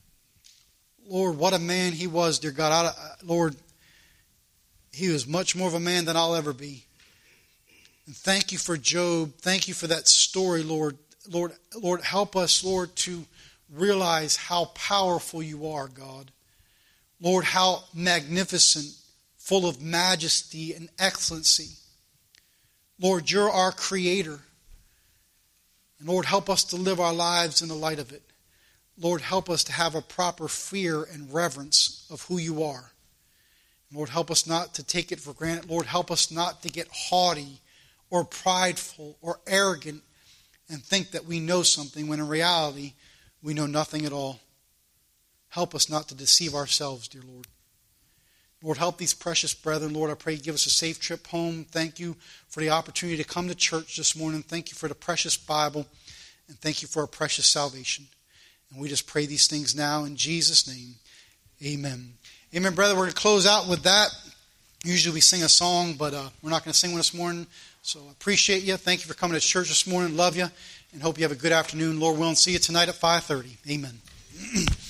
Lord, what a man he was, dear God. Lord, he was much more of a man than I'll ever be. And thank you for Job. Thank you for that story, Lord. Lord, help us, Lord, to realize how powerful you are, God. Lord, how magnificent, full of majesty and excellency. Lord, you're our Creator. And Lord, help us to live our lives in the light of it. Lord, help us to have a proper fear and reverence of who you are. Lord, help us not to take it for granted. Lord, help us not to get haughty or prideful or arrogant and think that we know something when in reality we know nothing at all. Help us not to deceive ourselves, dear Lord. Lord, help these precious brethren. Lord, I pray you give us a safe trip home. Thank you for the opportunity to come to church this morning. Thank you for the precious Bible. And thank you for our precious salvation. And we just pray these things now in Jesus' name. Amen. Amen, brother. We're going to close out with that. Usually we sing a song, but we're not going to sing one this morning. So I appreciate you. Thank you for coming to church this morning. Love you. And hope you have a good afternoon. Lord willing, see you tonight at 5:30. Amen.